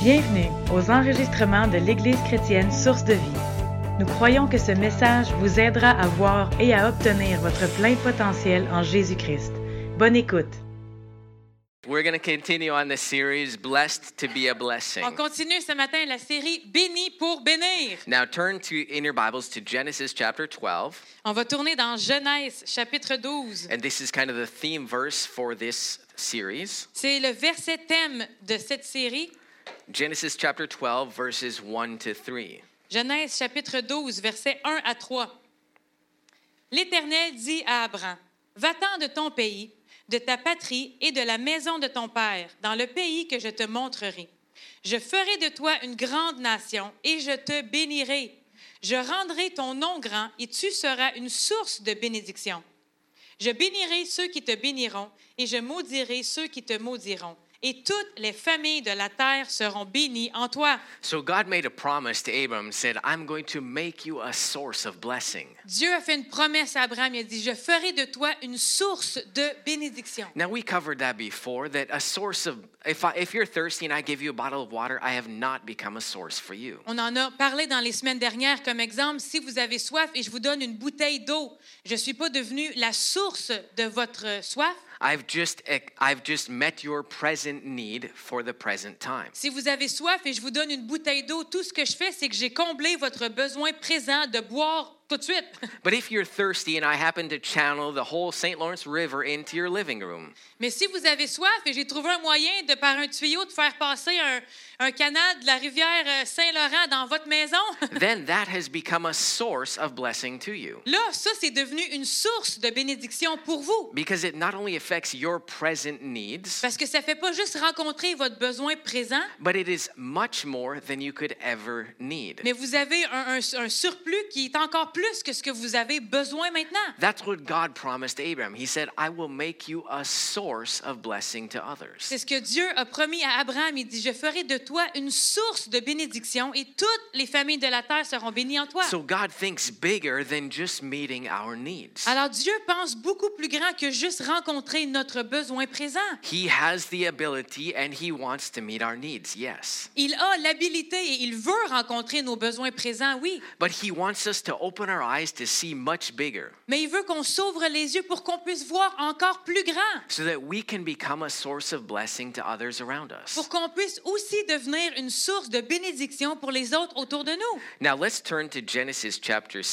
Bienvenue aux enregistrements de l'Église chrétienne Source de Vie. Nous croyons que ce message vous aidera à voir et à obtenir votre plein potentiel en Jésus-Christ. Bonne écoute. We're going to continue on the series, Blessed to be a Blessing. On continue ce matin la série Béni pour bénir. Now turn in your Bibles to Genesis chapter 12. On va tourner dans Genèse chapitre 12. And this is kind of the theme verse for this series. C'est le verset thème de cette série. Genesis chapter 12 verses 1 to 3. Genèse chapitre 12 versets 1 à 3. L'Éternel dit à Abraham: Va-t'en de ton pays, de ta patrie et de la maison de ton père, dans le pays que je te montrerai. Je ferai de toi une grande nation et je te bénirai. Je rendrai ton nom grand et tu seras une source de bénédiction. Je bénirai ceux qui te béniront et je maudirai ceux qui te maudiront. Et toutes les familles de la terre seront bénies en toi. So God made a promise to Abram, said, I'm going to make you a source of blessing. Dieu a fait une promesse à Abraham. Il a dit, je ferai de toi une source de bénédiction. Now we covered that before, that a source of, if you're thirsty and I give you a bottle of water, I have not become a source for you. On en a parlé dans les semaines dernières comme exemple. Si vous avez soif et je vous donne une bouteille d'eau, je ne suis pas devenue la source de votre soif. I've just met your present need for the present time. Si vous avez soif et je vous donne une bouteille d'eau, tout ce que je fais, c'est que j'ai comblé votre besoin présent de boire tout de suite. But if you're thirsty and I happen to channel the whole St. Lawrence River into your living room, Mais si vous avez soif et j'ai trouvé un moyen de par un tuyau de faire passer un canal de la rivière Saint-Laurent dans votre maison, then that has become a source of blessing to you. là, ça, c'est devenu une source de bénédiction pour vous. Because it not only affects your present needs, Parce que ça ne fait pas juste rencontrer votre besoin présent, but it is much more than you could ever need. mais vous avez un surplus qui est encore plus que ce que vous avez besoin maintenant. That's what God promised Abraham. He said, I will make you a source of blessing to others. C'est ce que Dieu a promis à Abraham. Il dit, je ferai de toi une source de bénédiction et toutes les familles de la terre seront bénies en toi. So God thinks bigger than just meeting our needs. Alors Dieu pense beaucoup plus grand que juste rencontrer notre besoin présent. He has the ability and he wants to meet our needs, yes. Il a l'habilité et il veut rencontrer nos besoins présents, oui. But he wants us to open our eyes to see much bigger Mais il veut qu'on s'ouvre les yeux pour qu'on puisse voir encore plus grand. so that we can become a source of blessing to others around us. Pour qu'on puisse aussi devenir une source de bénédiction pour les autres autour de nous. Now let's turn to Genesis chapter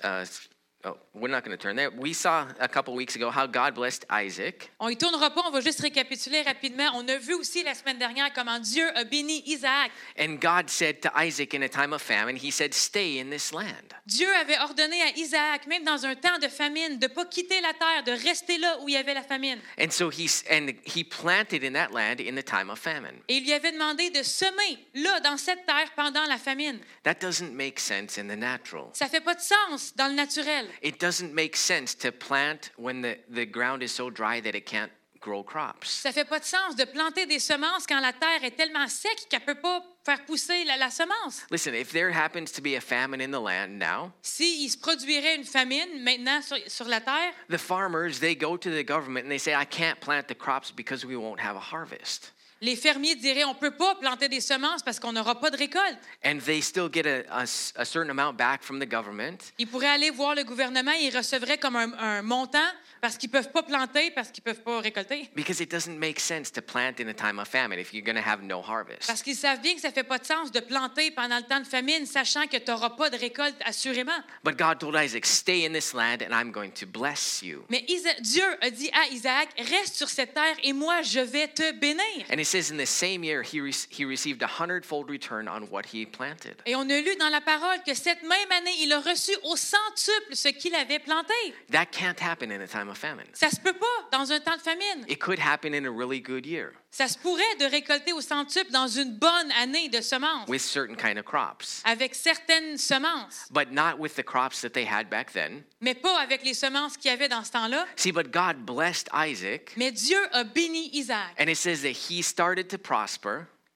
we're not going to turn there. We saw a couple weeks ago how God blessed Isaac. On y tournera pas, on va juste récapituler rapidement. On a vu aussi la semaine dernière comment Dieu a béni Isaac. And God said to Isaac in a time of famine, he said, stay in this land. Dieu avait ordonné à Isaac, même dans un temps de famine, de ne pas quitter la terre, de rester là où il y avait la famine. And so he planted in that land in the time of famine. Et il lui avait demandé de semer là, dans cette terre, pendant la famine. That doesn't make sense in the natural. Ça fait pas de sens dans le naturel. It doesn't make sense to plant when the ground is so dry that it can't grow crops. Ça fait pas de sens de planter des semences quand la terre est tellement sec qu'elle peut pas faire pousser la semence. Listen, if there happens to be a famine in the land now, S'il se produirait une famine maintenant sur la terre, the farmers, they go to the government and they say, I can't plant the crops because we won't have a harvest. les fermiers diraient on peut pas planter des semences parce qu'on n'aura pas de récolte. And they still get a certain amount back from the government. Ils pourraient aller voir le gouvernement et ils recevraient comme un montant parce qu'ils peuvent pas planter, parce qu'ils peuvent pas récolter. Because it doesn't make sense to plant in a time of famine if you're going to have no harvest. Parce qu'ils savent bien que ça fait pas de sens de planter pendant le temps de famine, sachant que tu n'auras pas de récolte assurément. But God told Isaac, stay in this land and I'm going to bless you. Mais Dieu a dit à Isaac, reste sur cette terre et moi je vais te bénir. And it says in the same year, he received 100-fold return on what he planted. Et on a lu dans la parole que cette même année, il a reçu au centuple ce qu'il avait planté. That can't happen in a time of famine. Ça se peut pas dans un temps de famine. It could happen in a really good year Ça se pourrait de récolter au centuple dans une bonne année de semences, with certain kind of crops, avec certaines semences, but not with the crops that they had back then. mais pas avec les semences qu'il y avait dans ce temps-là. See, but God blessed Isaac, Mais Dieu a béni Isaac. and it says that he started to prosper.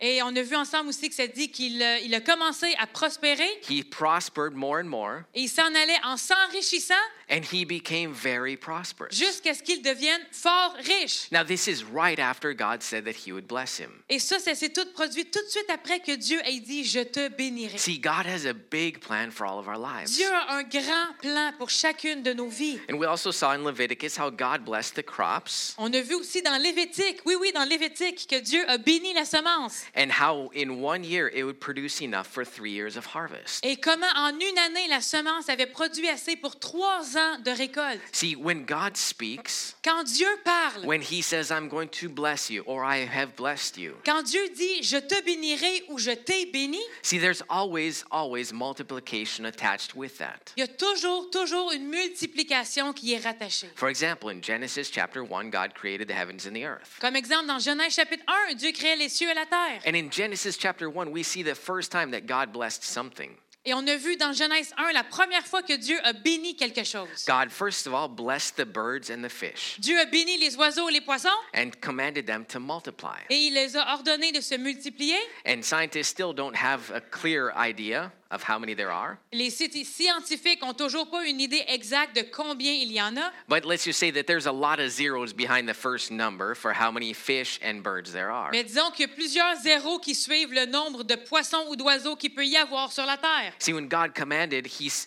Et on a vu ensemble aussi que ça dit qu'il il a commencé à prospérer He prospered more and more, et il s'en allait en s'enrichissant and he became very prosperous. jusqu'à ce qu'il devienne fort riche. Now, this is right after God said that he would bless him. Et ça s'est tout produit tout de suite après que Dieu ait dit « Je te bénirai ». See, God has a big plan for all of our lives. Dieu a un grand plan pour chacune de nos vies. And we also saw in Leviticus how God blessed the crops On a vu aussi dans Lévitique, oui, dans Lévitique, que Dieu a béni la semence. and how in 1 year it would produce enough for 3 years of harvest. Et comment en une année, la semence avait produit assez pour 3 ans de récolte. See, when God speaks, Quand Dieu parle, when he says, I'm going to bless you, or I have blessed you, quand Dieu dit « Je te bénirai » ou « Je t'ai béni », see, there's always multiplication attached with that. il y a toujours une multiplication qui est rattachée. For example, in Genesis chapter 1, God created the heavens and the earth. Comme exemple, dans Genèse chapitre 1, Dieu créait les cieux et la terre. And in Genesis chapter 1, we see the first time that God blessed something. Et on a vu dans Genèse 1 la première fois que Dieu a béni quelque chose. God, first of all, blessed the birds and the fish Dieu a béni les oiseaux et les poissons and commanded them to multiply. et il les a ordonnés de se multiplier. And scientists still don't have a clear idea of how many there are. Les scientifiques n'ont toujours pas une idée exacte de combien il y en a. But let's just say that there's a lot of zeros behind the first number for how many fish and birds there are. Mais disons qu'il y a plusieurs zéros qui suivent le nombre de poissons ou d'oiseaux qu'il peut y avoir sur la terre. See, when God commanded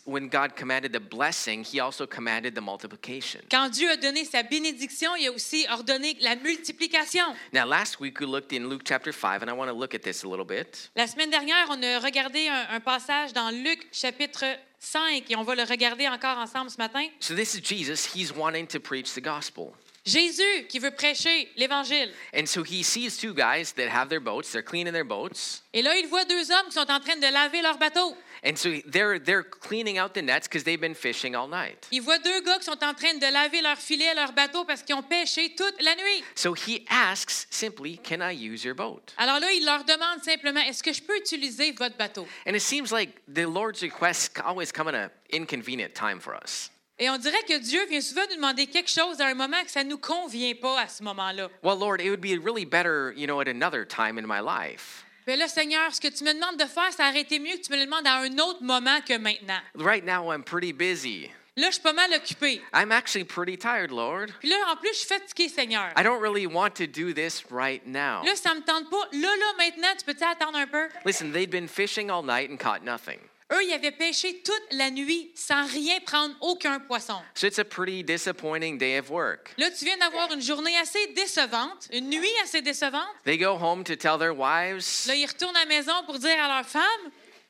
the blessing, he also commanded the multiplication. Quand Dieu a donné sa bénédiction, il a aussi ordonné la multiplication. Now, last week we looked in Luke chapter 5, and I want to look at this a little bit. La semaine dernière, on a regardé un passage dans Luc chapitre 5 et on va le regarder encore ensemble ce matin. So this is Jesus. He's wanting to preach the gospel. Jésus qui veut prêcher l'Évangile. And so he sees 2 guys that have their boats. They're cleaning their boats. Et là, il voit 2 hommes qui sont en train de laver leur bateau. And so they're cleaning out the nets because they've been fishing all night. Il voit 2 gars qui sont en train de laver leur filet, leur bateau parce qu'ils ont pêché toute la nuit. So he asks simply, can I use your boat? Alors là, il leur demande simplement, est-ce que je peux utiliser votre bateau? And it seems like the Lord's requests always come at an inconvenient time for us. Et on dirait que Dieu vient souvent nous demander quelque chose à un moment que ça ne nous convient pas à ce moment-là. Well, Lord, it would be really better, at another time in my life. Mais là, Seigneur, ce que tu me demandes de faire, ça aurait été mieux que tu me le demandes à un autre moment que maintenant. Right now, I'm pretty busy. Là, je suis pas mal occupée. I'm actually pretty tired, Lord. Puis là, en plus, je suis fatiguée, Seigneur. I don't really want to do this right now. Là, ça me tente pas. Là, maintenant, tu peux-tu attendre un peu? Listen, they'd been fishing all night and caught nothing. Eux, ils avaient pêché toute la nuit sans rien prendre, aucun poisson. So it's a pretty disappointing day of work. Là, tu viens d'avoir une journée assez décevante, une nuit assez décevante. They go home to tell their wives, Là, ils retournent à la maison pour dire à leur femme,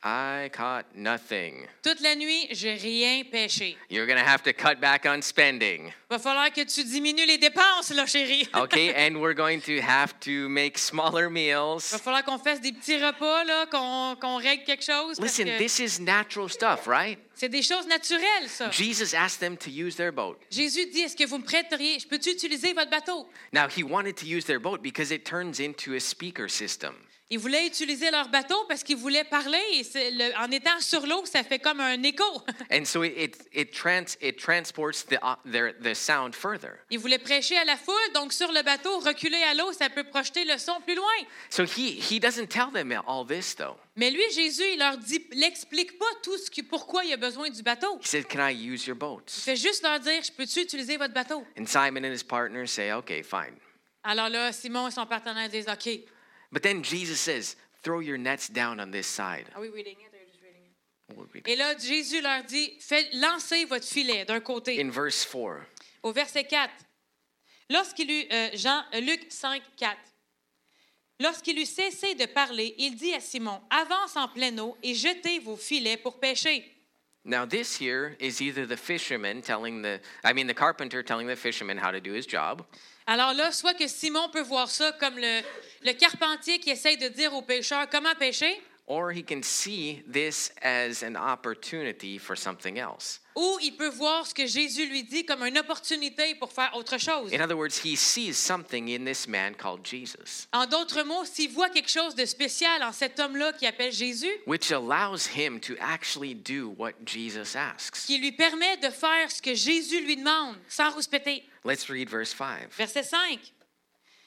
I caught nothing. toute la nuit, j'ai rien pêché. You're going to have to cut back on spending. Va falloir que tu diminues les dépenses, là, chérie. Okay, and we're going to have to make smaller meals. Va falloir qu'on fasse des petits repas, là, qu'on règle quelque chose. Parce Listen, que this is natural stuff, right? c'est des choses naturelles, ça. Jesus asked them to use their boat. Jésus dit, est-ce que vous me prêteriez, peux-tu utiliser votre bateau? Now, he wanted to use their boat because it turns into a speaker system. Ils voulaient utiliser leur bateau parce qu'ils voulaient parler et en étant sur l'eau, ça fait comme un écho. And so it transports the sound further. Ils voulaient prêcher à la foule, donc sur le bateau, reculer à l'eau, ça peut projeter le son plus loin. So he doesn't tell them all this, though. Mais lui, Jésus, il n'explique pas pourquoi il a besoin du bateau. He said, can I use your boats? Il fait juste leur dire, je peux-tu utiliser votre bateau? And Simon and his partner say, okay, fine. Alors là, Simon et son partenaire disent, OK. But then Jesus says, throw your nets down on this side. Are we reading it or just reading it? We'll read it. Et là, Jésus leur dit, lancez votre filet d'un côté. In verse 4, Au verset 4. Luc 5, 4. Lorsqu'il eut cessé de parler, il dit à Simon, avance en pleine eau et jetez vos filets pour pêcher. now this here is either the carpenter telling the fisherman how to do his job, Alors là, soit que Simon peut voir ça comme le carpentier qui essaye de dire aux pêcheurs comment pêcher, or he can see this as an opportunity for something else. ou il peut voir ce que Jésus lui dit comme une opportunité pour faire autre chose. In other words, he sees something in this man called Jesus, En d'autres mots, s'il voit quelque chose de spécial en cet homme-là qui appelle Jésus, which allows him to actually do what Jesus asks. qui lui permet de faire ce que Jésus lui demande, sans rouspéter. Let's read verse 5. Verset 5.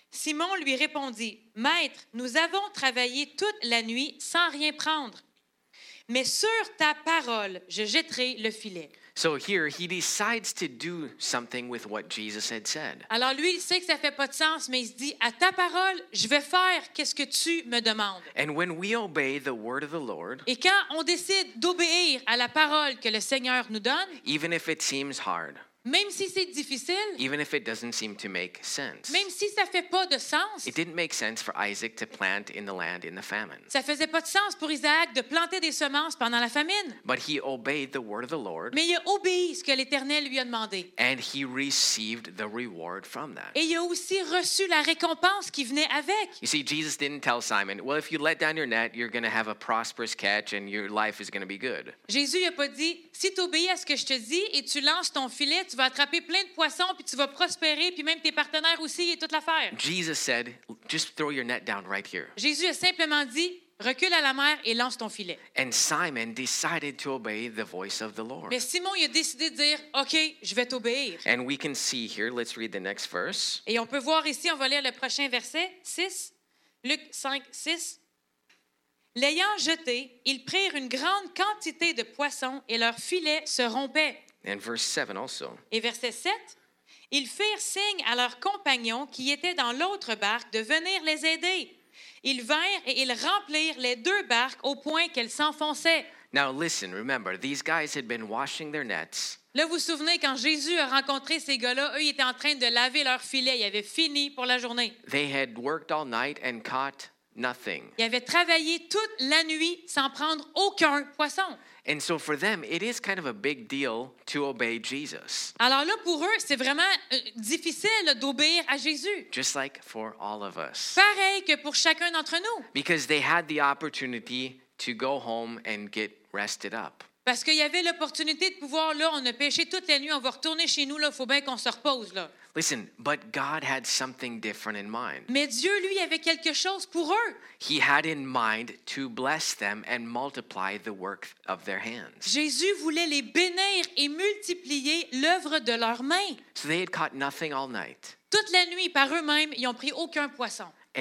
Simon lui répondit, « Maître, nous avons travaillé toute la nuit sans rien prendre. Mais sur ta parole, je jetterai le filet. » So here he decides to do something with what Jesus had said. Alors lui, il sait que ça ne fait pas de sens, mais il se dit, « À ta parole, je vais faire qu'est-ce que tu me demandes. » And when we obey the word of the Lord, Et quand on décide d'obéir à la parole que le Seigneur nous donne, even if it seems hard, même si c'est difficile, even if it doesn't seem to make sense, même si ça ne fait pas de sens, it didn't make sense for Isaac to plant in the land in the famine. ça ne faisait pas de sens pour Isaac de planter des semences pendant la famine. But he obeyed the word of the Lord, Mais il a obéi ce que l'Éternel lui a demandé. and he received the reward from that. Et il a aussi reçu la récompense qui venait avec. You see, Jesus didn't tell Simon, well, if you let down your net, you're going to have a prosperous catch and your life is going to be good. Jésus n'a pas dit, si tu obéis à ce que je te dis et tu lances ton filet, tu vas attraper plein de poissons, puis tu vas prospérer, puis même tes partenaires aussi et toute l'affaire. Jesus said, just throw your net down right here. Jésus a simplement dit, recule à la mer et lance ton filet. And Simon decided to obey the voice of the Lord. Mais Simon, il a décidé de dire, OK, je vais t'obéir. And we can see here, let's read the next verse. Et on peut voir ici, on va lire le prochain verset, 6, Luc 5, 6. L'ayant jeté, ils prirent une grande quantité de poissons et leur filet se rompait. And verse 7 also. Et verset 7, ils firent signe à leurs compagnons qui étaient dans l'autre barque de venir les aider. Ils vinrent et ils remplirent les deux barques au point qu'elles s'enfonçaient. Now listen, remember, these guys had been washing their nets. Là, vous vous souvenez, quand Jésus a rencontré ces gars-là, eux, ils étaient en train de laver leur filet. Ils avaient fini pour la journée. They had worked all night and caught nothing. Ils avaient travaillé toute la nuit sans prendre aucun poisson. And so for them, it is kind of a big deal to obey Jesus, Alors là, pour eux, c'est vraiment difficile là, d'obéir à Jésus. just like for all of us. Pareil que pour chacun d'entre nous. Because they had the opportunity to go home and get rested up. Parce qu'il y avait l'opportunité de pouvoir, là, on a pêché toute la nuit, on va retourner chez nous, là, il faut bien qu'on se repose, là. Listen, but God had something different in mind. Mais Dieu, lui, avait quelque chose pour eux. He had in mind to bless them and multiply the work of their hands. Jésus voulait les bénir et multiplier l'œuvre de leurs mains. So they had caught nothing all night. Toute la nuit, par eux-mêmes, ils n'ont pris aucun poisson. And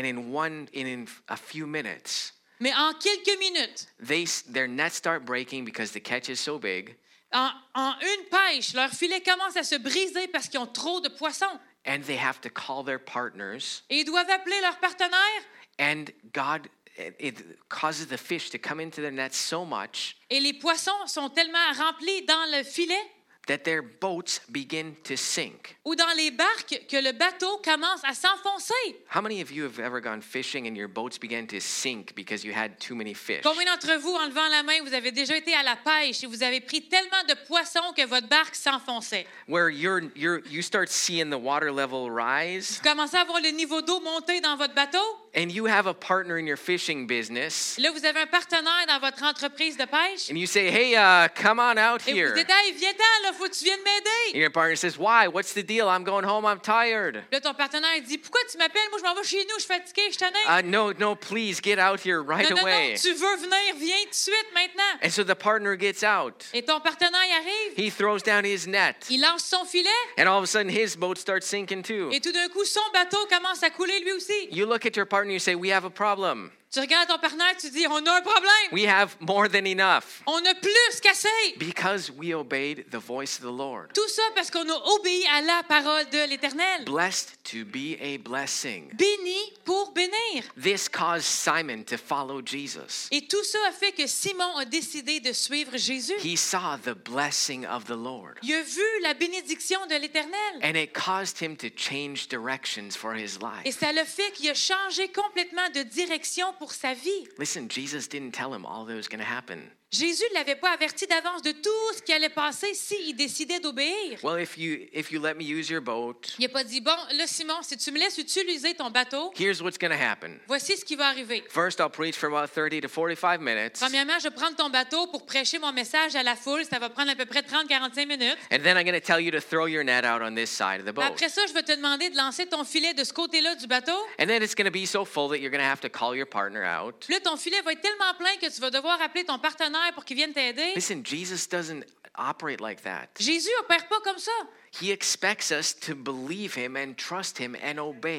in a few minutes, Mais en quelques minutes, their nets start breaking because the catch is so big. en une pêche, leur filet commence à se briser parce qu'ils ont trop de poissons. And they have to call their partners. Et ils doivent appeler leurs partenaires. And God, it causes the fish to come into their nets so much Et les poissons sont tellement remplis dans le filet that their boats begin to sink. ou dans les barques que le bateau commence à s'enfoncer. How many of you have ever gone fishing and your boats began to sink because you had too many fish? Combien d'entre vous, en levant la main, vous avez déjà été à la pêche et vous avez pris tellement de poissons que votre barque s'enfonçait? Where you start seeing the water level rise, Vous commencez à voir le niveau d'eau monter dans votre bateau. and you have a partner in your fishing business, Là, vous avez un partenaire dans votre entreprise de pêche. and you say, hey, come on out Et vous here. dites, hey, viens-t'en, là, faut que tu viennes And m'aider. your partner says, why? What's the deal? I'm going home. I'm tired. Là, ton partenaire dit, pourquoi tu m'appelles? Moi, je m'en vais chez nous, je suis fatigué, je suis tanné. No, please get out here right Non, away. tu veux venir, viens tout de suite, maintenant. And so the partner gets out. Et ton partenaire il arrive, He throws down his net. il lance son filet, And all of a sudden, his boat starts sinking too. et tout d'un coup, son bateau commence à couler lui aussi. You look at your partner, you say, we have a problem. Tu regardes ton partenaire, tu dis, on a un problème. We have more than enough. On a plus qu'assez. Because we obeyed the voice of the Lord. Tout ça parce qu'on a obéi à la parole de l'Éternel. Blessed to be a blessing. Béni pour bénir. This caused Simon to follow Jesus. Et tout ça a fait que Simon a décidé de suivre Jésus. He saw the blessing of the Lord. Il a vu la bénédiction de l'Éternel. And it caused him to change directions for his Et life. ça le fait qu'il a changé complètement de direction pour sa vie. Listen, Jesus didn't tell him all that was going to happen. Jésus ne l'avait pas averti d'avance de tout ce qui allait passer s'il décidait d'obéir. Well, if you let me use your boat, Il n'a pas dit, bon, là, Simon, si tu me laisses utiliser ton bateau, here's what's going to happen. voici ce qui va arriver. First, I'll preach for about 30 to 45 minutes. Premièrement, je vais prendre ton bateau pour prêcher mon message à la foule. Ça va prendre à peu près 30-45 minutes. And then I'm going to tell you to throw your net out on this side of the boat. Après ça, je vais te demander de lancer ton filet de ce côté-là du bateau. And then it's going to be so full that you're going to have to call your partner out. Puis là, ton filet va être tellement plein que tu vas devoir appeler ton partenaire pour qu'il vienne t'aider. Listen, Jesus doesn't operate like that. Jésus opère pas comme ça. He expects us to believe him and trust him and obey.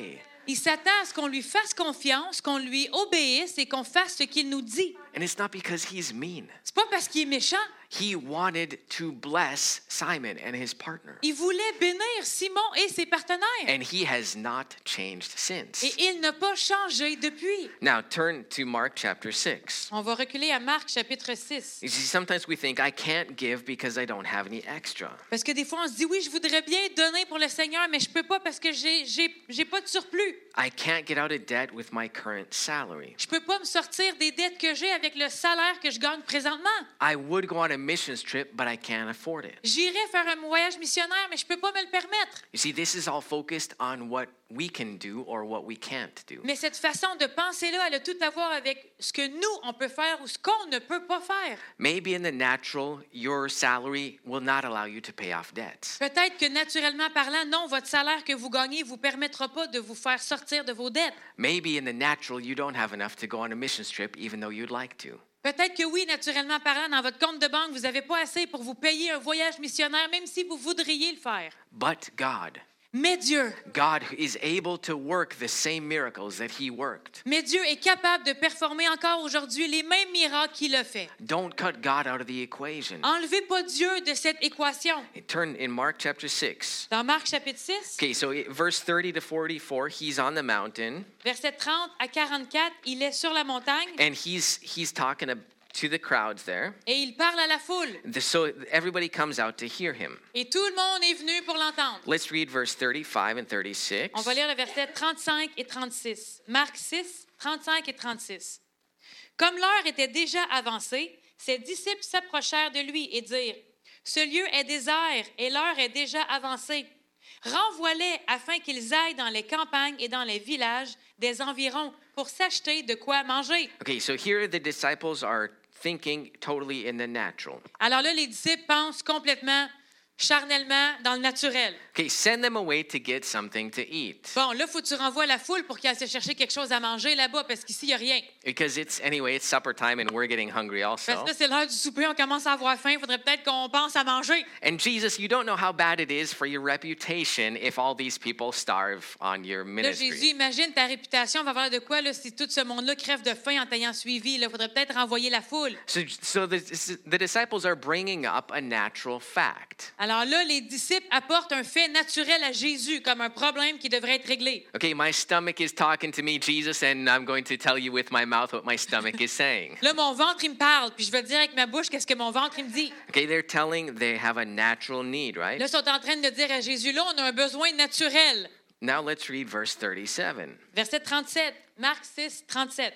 Il s'attend à ce qu'on lui fasse confiance, qu'on lui obéisse et qu'on fasse ce qu'il nous dit. And it's not because he's mean. C'est pas parce qu'il est méchant. He wanted to bless Simon and his partner. Il voulait bénir Simon et ses partenaires. And he has not changed since. Et il n'a pas changé depuis. Now turn to Mark chapter 6. On va reculer à Marc chapitre 6. You see, sometimes we think, I can't give because I don't have any extra. Parce que des fois, on se dit, oui, je voudrais bien donner pour le Seigneur, mais je peux pas parce que j'ai pas de surplus. I can't get out of debt with my current salary. Je peux pas me sortir des dettes que j'ai avec le salaire que je gagne présentement. I would go on a missions trip, but I can't afford it. J'irais faire un voyage missionnaire, mais je peux pas me le permettre. You see, this is all focused on what we can do or what we can't do. Mais cette façon de penser-là, elle a tout à voir avec ce que nous, on peut faire ou ce qu'on ne peut pas faire. Maybe in the natural, your salary will not allow you to pay off debts. Peut-être que naturellement parlant, non, votre salaire que vous gagnez ne vous permettra pas de vous faire sortir de vos dettes. Maybe in the natural, you don't have enough to go on a missions trip, even though you'd like to. Peut-être que oui, naturellement parlant, dans votre compte de banque, vous n'avez pas assez pour vous payer un voyage missionnaire, même si vous voudriez le faire. But God Mais Dieu is able to work the same miracles that he worked. est capable de performer encore aujourd'hui les mêmes miracles qu'il a fait. Don't cut God out of the equation. Enlevez pas Dieu de cette équation. Turn in Mark chapter 6. Dans Marc chapitre 6, Okay, so verse 30 to 44, he's on the mountain versets 30 à 44, il est sur la montagne and he's talking to the crowds there. et il parle à la foule. So everybody comes out to hear him. Et tout le monde est venu pour l'entendre. Let's read verse 35 and 36. On va lire le verset 35 et 36. Marc 6, 35 et 36. Comme l'heure était déjà avancée, ses disciples s'approchèrent de lui et dirent, « Ce lieu est désert et l'heure est déjà avancée. Renvoie-les afin qu'ils aillent dans les campagnes et dans les villages des environs pour s'acheter de quoi manger. » Okay, so here the disciples are thinking totally in the natural. Alors là, les disciples pensent complètement, charnellement, dans le naturel. Okay, send them away to get something to eat. Bon, là, il faut que tu renvoies la foule pour qu'ils aillent se chercher quelque chose à manger là-bas, parce qu'ici, il n'y a rien. Because it's supper time and we're getting hungry Parce also. que là, c'est l'heure du souper, on commence à avoir faim, il faudrait peut-être qu'on pense à manger. And Jesus, you don't know how bad it is for your reputation if all these people starve on your Là, Jésus, ministry. imagine ta réputation va avoir de quoi là, si tout ce monde-là crève de faim en t'ayant suivi. Il faudrait peut-être renvoyer la foule. So the disciples are bringing up a natural fact. Alors là, les disciples apportent un fait naturel à Jésus comme un problème qui devrait être réglé. Okay, my stomach is talking to me, Jesus, and I'm going to tell you with my mouth what my stomach is saying. Là, mon ventre, il me parle, puis je vais te dire avec ma bouche qu'est-ce que mon ventre, il me dit. Okay, they're telling they have a natural need, right? Là, ils sont en train de dire à Jésus, là, on a un besoin naturel. Now let's read verse 37. Verset 37, Marc 6, 37.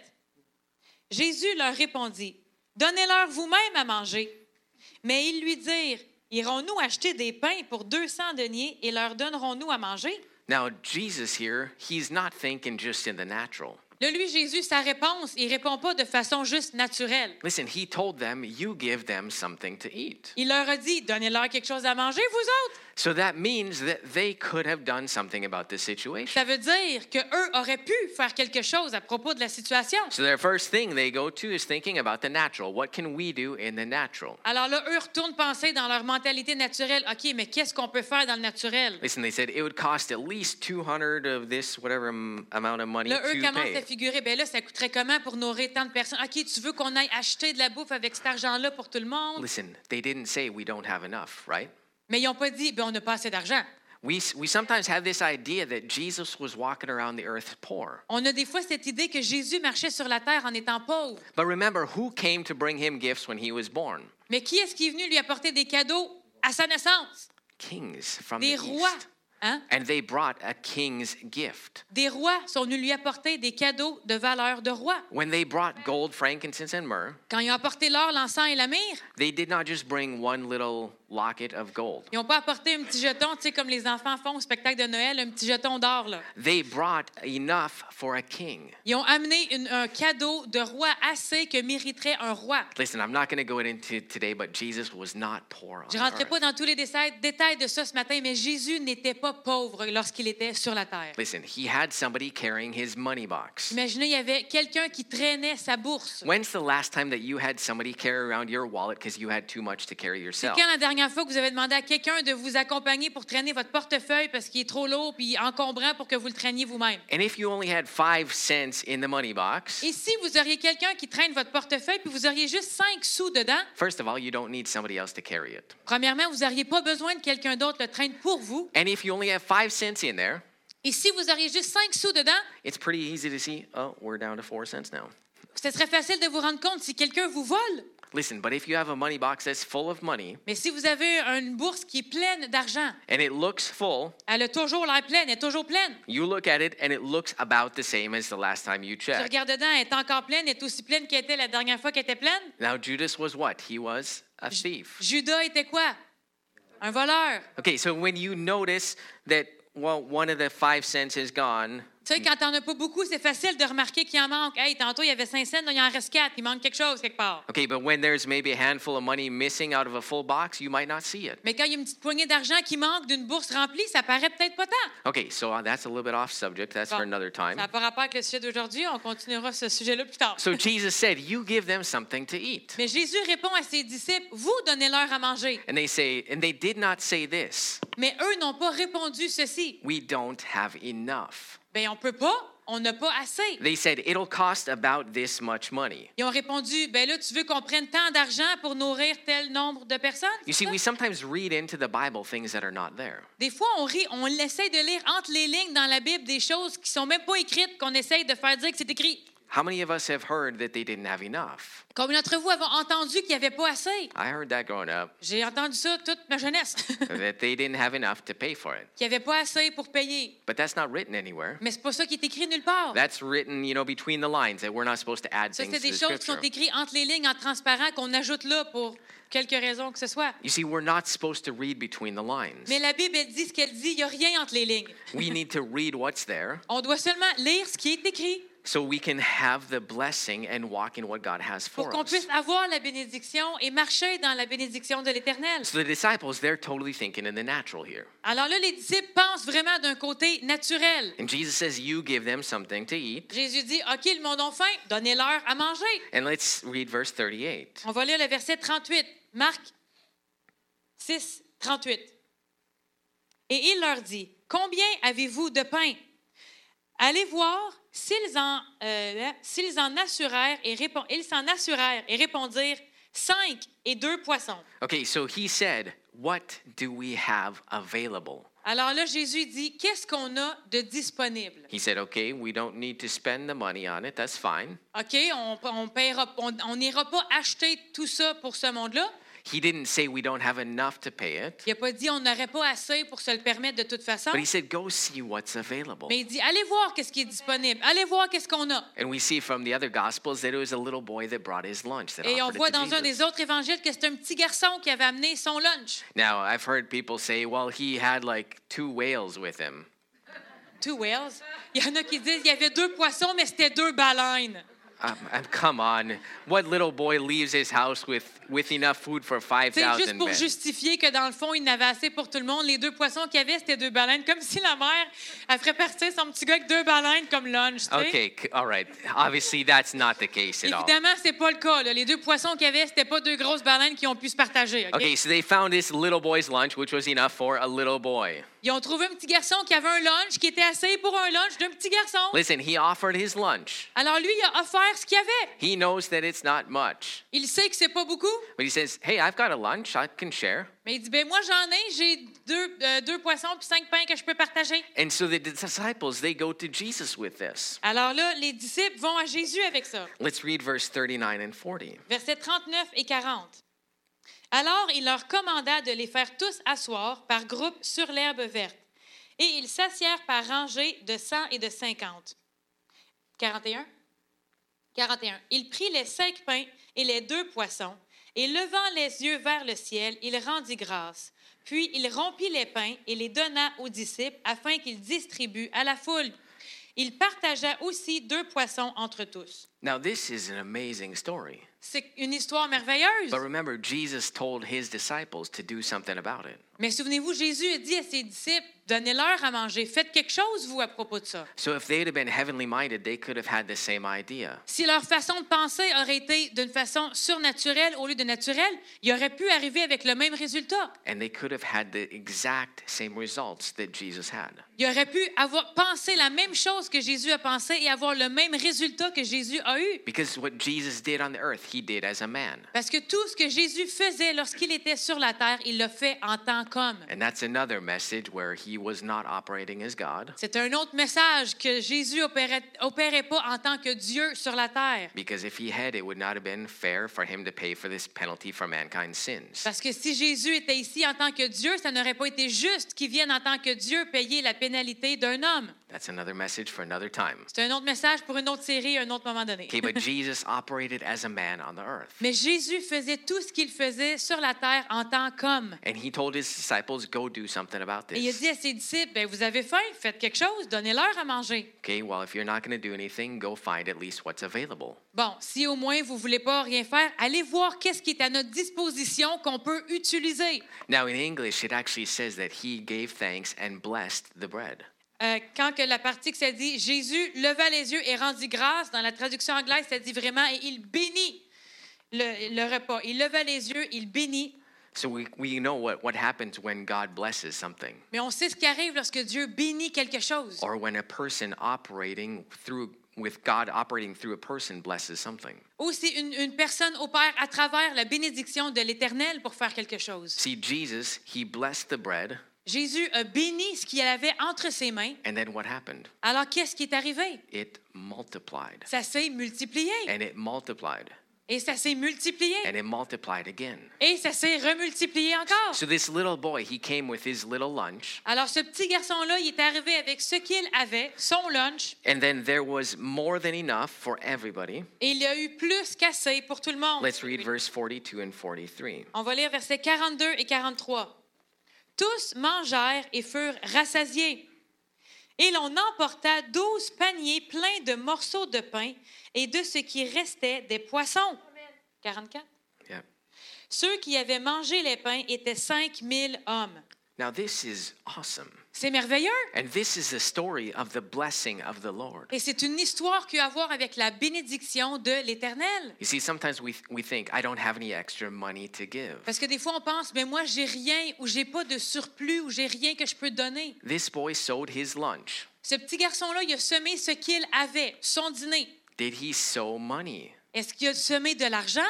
Jésus leur répondit, « Donnez-leur vous-même à manger. » Mais ils lui dirent, « Irons-nous acheter des pains pour 200 deniers et leur donnerons-nous à manger? » Now, Jesus here, he's not thinking just in the natural. Là, lui, Jésus, sa réponse, il répond pas de façon juste naturelle. Listen, he told them, you give them something to eat. Il leur a dit, « Donnez-leur quelque chose à manger, vous autres. » So that means that they could have done something about this situation. Ça veut dire qu'eux auraient pu faire quelque chose à propos de la situation. So their first thing they go to is thinking about the natural. What can we do in the natural? Alors là, eux retournent penser dans leur mentalité naturelle. OK, mais qu'est-ce qu'on peut faire dans le naturel? Listen, they said it would cost at least 200 of this, whatever amount of money Là, eux to commencent à pay. figurer, bien là, ça coûterait comment pour nourrir tant de personnes? OK, tu veux qu'on aille acheter de la bouffe avec cet argent-là pour tout le monde? Listen, they didn't say we don't have enough, right? Mais ils n'ont pas dit, bien, on n'a pas assez d'argent. We sometimes have this idea that Jesus was walking around the earth poor. On a des fois cette idée que Jésus marchait sur la terre en étant pauvre. But remember, who came to bring him gifts when he was born? Mais qui est-ce qui est venu lui apporter des cadeaux à sa naissance? Kings from Des the rois. east. Hein? And they brought a king's gift. Des rois sont venus lui apporter des cadeaux de valeur de roi. When they brought gold, frankincense, and myrrh, Quand ils ont apporté l'or, l'encens et la myrrhe, they did not just bring one little locket of gold. ils n'ont pas apporté un petit jeton, tu sais, comme les enfants font au spectacle de Noël, un petit jeton d'or, là. They brought enough for a king. Ils ont amené un cadeau de roi assez que mériterait un roi. Listen, I'm not going to go into it today, but Jesus was not poor Je on ne rentrerai earth. pas dans tous les détails de ça ce matin, mais Jésus n'était pas pauvre lorsqu'il était sur la terre. Listen, he had somebody carrying his money box. Imaginez, il y avait quelqu'un qui traînait sa bourse. When's the last time that you had somebody carry around your wallet because you had too much to carry C'est yourself? quand la dernière dernière fois que vous avez demandé à quelqu'un de vous accompagner pour traîner votre portefeuille parce qu'il est trop lourd puis encombrant pour que vous le traîniez vous-même? And if you only had 5 cents in the money box, Et si vous auriez quelqu'un qui traîne votre portefeuille puis vous auriez juste 5 sous dedans, first of all, you don't need somebody else to carry it. premièrement, vous n'auriez pas besoin de quelqu'un d'autre le traîne pour vous. And if you only have 5 cents in there, Et si vous auriez juste 5 sous dedans, it's pretty easy to see, oh, we're down to 4 cents now. ce serait facile de vous rendre compte si quelqu'un vous vole. Listen, but if you have a money box that's full of money Mais si vous avez une bourse qui est pleine d'argent, and it looks full, elle a toujours l'air pleine, elle est toujours pleine. you look at it and it looks about the same as the last time you Tu checked. regardes dedans, elle est encore pleine, elle est aussi pleine qu'elle était la dernière fois qu'elle était pleine. Now, Judas was what? He was a thief. Judas était quoi? Un voleur. Okay, so when you notice that, well, one of the 5 cents is gone, Tu sais, quand t'en as pas beaucoup, c'est facile de remarquer qu'il en manque. Hey, tantôt, il y avait 5 cents, là, il en reste 4. Il manque quelque chose quelque part. okay, but when there's maybe a handful of money missing out of a full box, you might not see it. Mais quand il y a une petite poignée d'argent qui manque d'une bourse remplie, ça paraît peut-être pas tant. Okay, so that's a little bit off subject. That's for Bon, another ça time. n'a pas rapport avec le sujet d'aujourd'hui. On continuera ce sujet-là plus tard. So Jesus said, you give them something to eat. Mais Jésus répond à ses disciples, vous donnez-leur à manger. And they did not say this. Mais eux n'ont pas répondu ceci. We don't have enough. Bien, on peut pas. On n'a pas assez. They said, it'll cost about this much money. Ils ont répondu, ben là, tu veux qu'on prenne tant d'argent pour nourrir tel nombre de personnes? You see, we sometimes read into the Bible things that are not there. Des fois, on essaie de lire entre les lignes dans la Bible des choses qui sont même pas écrites, qu'on essaye de faire dire que c'est écrit. How many of us have heard that they didn't have enough? Combien d'entre vous avez entendu qu'il n'y avait pas assez? I heard that growing up, J'ai entendu ça toute ma jeunesse, that they didn't have enough to pay for it. qu'il n'y avait pas assez pour payer. But that's not written anywhere. Mais c'est pas ça qui est écrit nulle part. That's written, between the lines, that we're not supposed to add Ça, things c'est to des the choses qui sont scripture. écrites entre les lignes, en transparent, qu'on ajoute là pour quelque raison que ce soit. You see, we're not supposed to read between the lines. Mais la Bible, elle dit ce qu'elle dit. Il n'y a rien entre les lignes. We need to read what's there On doit seulement lire ce qui est écrit so we can have the blessing and walk in what God has pour for qu'on us. puisse avoir la bénédiction et marcher dans la bénédiction de l'Éternel. So the disciples, they're totally thinking in the natural here. Alors là, les disciples pensent vraiment d'un côté naturel. And Jesus says, you give them something to eat. Jésus dit, OK, le monde a faim, donnez-leur à manger. And let's read verse 38. On va lire le verset 38, Marc 6, 38. Et il leur dit, combien avez-vous de pain? Allez voir s'ils en assurèrent ils s'en assurèrent et répondirent 5 et 2 poissons. Okay, so he said, what do we have available? Alors là, Jésus dit, qu'est-ce qu'on a de disponible? He said, okay, we don't need to spend the money on it. That's fine. OK, on n'ira pas acheter tout ça pour ce monde-là. He didn't say we don't have enough to pay it, Il n'a pas dit on n'aurait pas assez pour se le permettre de toute façon. but he said, go see what's available. Mais il dit, allez voir qu'est-ce qui est disponible. Allez voir qu'est-ce qu'on a. And we see from the other Gospels that it was a little boy that brought his lunch that Et on offered voit it to dans un Jesus. des autres évangiles que c'est un petit garçon qui avait amené son lunch. Now, I've heard people say, well, he had like 2 whales with him. 2 whales. Il y en a qui disent il y avait 2 poissons, mais c'était 2 baleines. Come on. What little boy leaves his house with enough food for C'est 5,000 juste pour men? justifier que dans le fond, il n'avait assez pour tout le monde. Les 2 poissons qu'il y avait, c'était 2 baleines. Comme si la mère, elle ferait partir son petit gars avec 2 baleines comme lunch. Tu sais. Okay, all right. Obviously, that's not the case at all. Évidemment, c'est pas le cas. Là. Les 2 poissons qu'il y avait, c'était pas 2 grosses baleines qui ont pu se partager. OK? Okay, so they found this little boy's lunch, which was enough for a little boy. Ils ont trouvé un petit garçon qui avait un lunch qui était assez pour un lunch d'un petit garçon. Listen, he offered his lunch. Alors lui, il a offert ce qu'il y avait. He knows that it's not much. Il sait que c'est pas beaucoup, But he says, hey, I've got a lunch. I can share. mais il dit, ben moi j'en ai, j'ai 2 poissons puis 5 pains que je peux partager. And so the disciples, they go to Jesus with this. Alors là, les disciples vont à Jésus avec ça. Let's read verse 39 and 40. Versets 39 et 40. Alors il leur commanda de les faire tous asseoir par groupe sur l'herbe verte. Et ils s'assièrent par rangées de 100 et de 50. 41. 41. Il prit les 5 pains et les 2 poissons, et levant les yeux vers le ciel, il rendit grâce. Puis il rompit les pains et les donna aux disciples afin qu'ils distribuent à la foule. Il partagea aussi 2 poissons entre tous. Now, this is an amazing story. C'est une histoire merveilleuse. But remember, Jesus told his disciples to do something about it. Mais souvenez-vous, Jésus a dit à ses disciples, donnez-leur à manger. Faites quelque chose, vous, à propos de ça. So if they'd have been heavenly minded, they could have had the same idea. Si leur façon de penser aurait été d'une façon surnaturelle au lieu de naturelle, ils auraient pu arriver avec le même résultat. And they could have had the exact same results that Jesus had. Ils auraient pu avoir pensé la même chose que Jésus a pensé et avoir le même résultat que Jésus a eu. Because what Jesus did on the earth, he did as a man. Parce que tout ce que Jésus faisait lorsqu'il était sur la terre, il l'a fait en tant qu'homme. And that's another message where he was not operating as God. C'est un autre message que Jésus opérait pas en tant que Dieu sur la terre. Because if he had, it would not have been fair for him to pay for this penalty for mankind's sins. Parce que si Jésus était ici en tant que Dieu, ça n'aurait pas été juste qu'il vienne en tant que Dieu payer la pénalité d'un homme. That's another message for another time. C'est un autre message pour une autre série, un autre moment donné. Okay, but Jesus operated as a man on the earth. Mais Jésus faisait tout ce qu'il faisait sur la terre en tant qu'homme. And he told his disciples, go do something about Et il a this. dit à ses disciples, ben, vous avez faim, faites quelque chose, donnez-leur à manger. Okay, well, if you're not going to do anything, go find at least what's available. Bon, si au moins vous ne voulez pas rien faire, allez voir qu'est-ce qui est à notre disposition qu'on peut utiliser. Now, in English, it actually says that he gave thanks and blessed the bread. Quand que la partie que ça dit, Jésus leva les yeux et rendit grâce, dans la traduction anglaise, ça dit vraiment, et il bénit le repas. Il leva les yeux, il bénit. So we know what happens when God blesses something, Mais on sait ce qui arrive lorsque Dieu bénit quelque chose. or when a person operating with God operating through a person blesses something. Ou si une personne opère à travers la bénédiction de l'Éternel pour faire quelque chose. See, Jesus, he blessed the bread, Jésus a béni ce qu'il avait entre ses mains. and then what happened? Alors, qu'est-ce qui est arrivé? It multiplied, Ça s'est multiplié. and it multiplied, Et ça s'est multiplié. and it multiplied again. Et ça s'est remultiplié encore. So this little boy, he came with his little lunch, Alors, ce petit garçon-là, il est arrivé avec ce qu'il avait, son lunch, and then there was more than enough for everybody. et il y a eu plus qu'assez pour tout le monde. Let's read verse 42 and 43. On va lire versets 42 et 43. Tous mangèrent et furent rassasiés. Et l'on emporta 12 paniers pleins de morceaux de pain et de ce qui restait des poissons. 44. Yeah. Ceux qui avaient mangé les pains étaient 5000 hommes. Now this is awesome. C'est merveilleux. And this is the story of the blessing of the Lord. Et c'est une histoire qui a à voir avec la bénédiction de l'Éternel. You see, sometimes we think, I don't have any extra money to give. Parce que des fois, on pense, mais moi, j'ai rien, ou j'ai pas de surplus, ou j'ai rien que je peux donner. This boy sowed his lunch. Ce petit garçon-là, il a semé ce qu'il avait, son dîner. Did he sow money? Est-ce qu'il a semé de l'argent?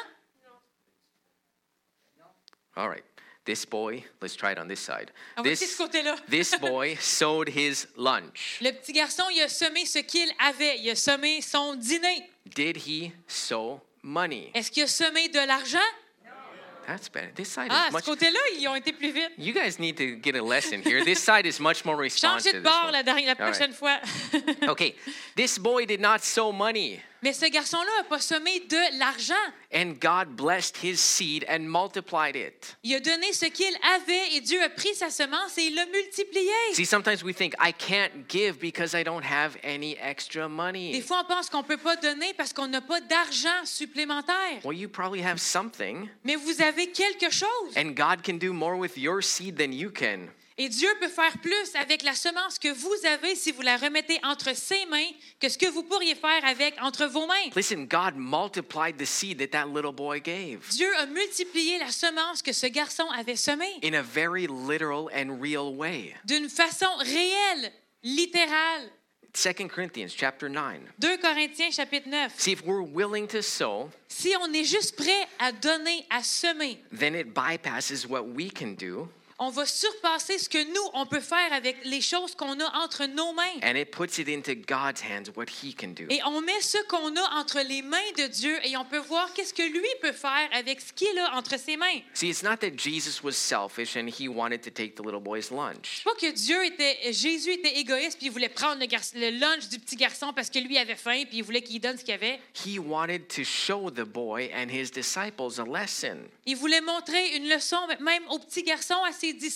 All right. This boy, let's try it on this side. On va essayer de ce côté-là. This boy sowed his lunch. Le petit garçon, il a semé ce qu'il avait. Il a semé son dîner. Did he sow money? Est-ce qu'il a semé de l'argent? That's better. This side Ah, is ce much. côté-là, ils ont été plus vite. You guys need to get a lesson here. This side is much more responsive. Changez de bord la All right. prochaine fois. Okay. This boy did not sow money. Mais ce garçon-là n'a pas semé de l'argent. And God blessed his seed and multiplied it. Il a donné ce qu'il avait et Dieu a pris sa semence et il l'a multiplié. See, sometimes we think, I can't give because I don't have any extra Des money. fois, on pense qu'on ne peut pas donner parce qu'on n'a pas d'argent supplémentaire. Well, you probably have something, Mais vous avez quelque chose. and God can do more with your seed than you can. Et Dieu peut faire plus avec la semence que vous avez si vous la remettez entre ses mains que ce que vous pourriez faire avec entre vos mains. Listen, God multiplied the seed that little boy gave Dieu a multiplié la semence que ce garçon avait semée in a very literal and real way. d'une façon réelle, littérale. 2 Corinthians chapter 9. 2 Corinthiens chapitre 9. See, if we're willing to sow, Si on est juste prêt à donner, à semer, then it bypasses what we can do, on va surpasser ce que nous, on peut faire avec les choses qu'on a entre nos mains. and it puts it into God's hands what he can do. Et on met ce qu'on a entre les mains de Dieu et on peut voir qu'est-ce que lui peut faire avec ce qu'il a entre ses mains. See, it's not that Jesus was selfish and he wanted to take the little boy's lunch. C'est pas que Jésus était égoïste puis il voulait prendre le lunch du petit garçon parce que lui avait faim puis il voulait qu'il donne ce qu'il avait. He wanted to show the boy and his disciples a lesson. Il voulait montrer une leçon même au petit garçon, à ses disciples.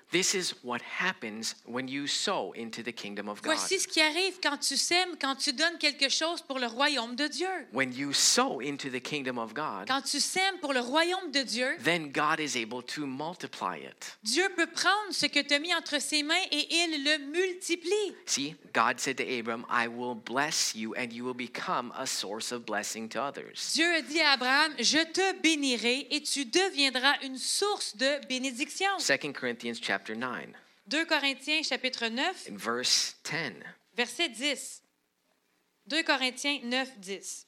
This is what happens when you sow into the kingdom of God. Voici ce qui arrive quand tu sèmes, quand tu donnes quelque chose pour le royaume de Dieu. When you sow into the kingdom of God, Quand tu sèmes pour le royaume de Dieu, then God is able to multiply it. Dieu peut prendre ce que tu as mis entre ses mains et il le multiplie. See, God said to Abram, I will bless you and you will become a source of blessing to others. Dieu a dit à Abraham, je te bénirai et tu deviendras une source de bénédiction. 2 Corinthians chapter 9, 2 Corinthiens chapitre 9, in verse 10. verset 10. 2 Corinthiens 9, 10.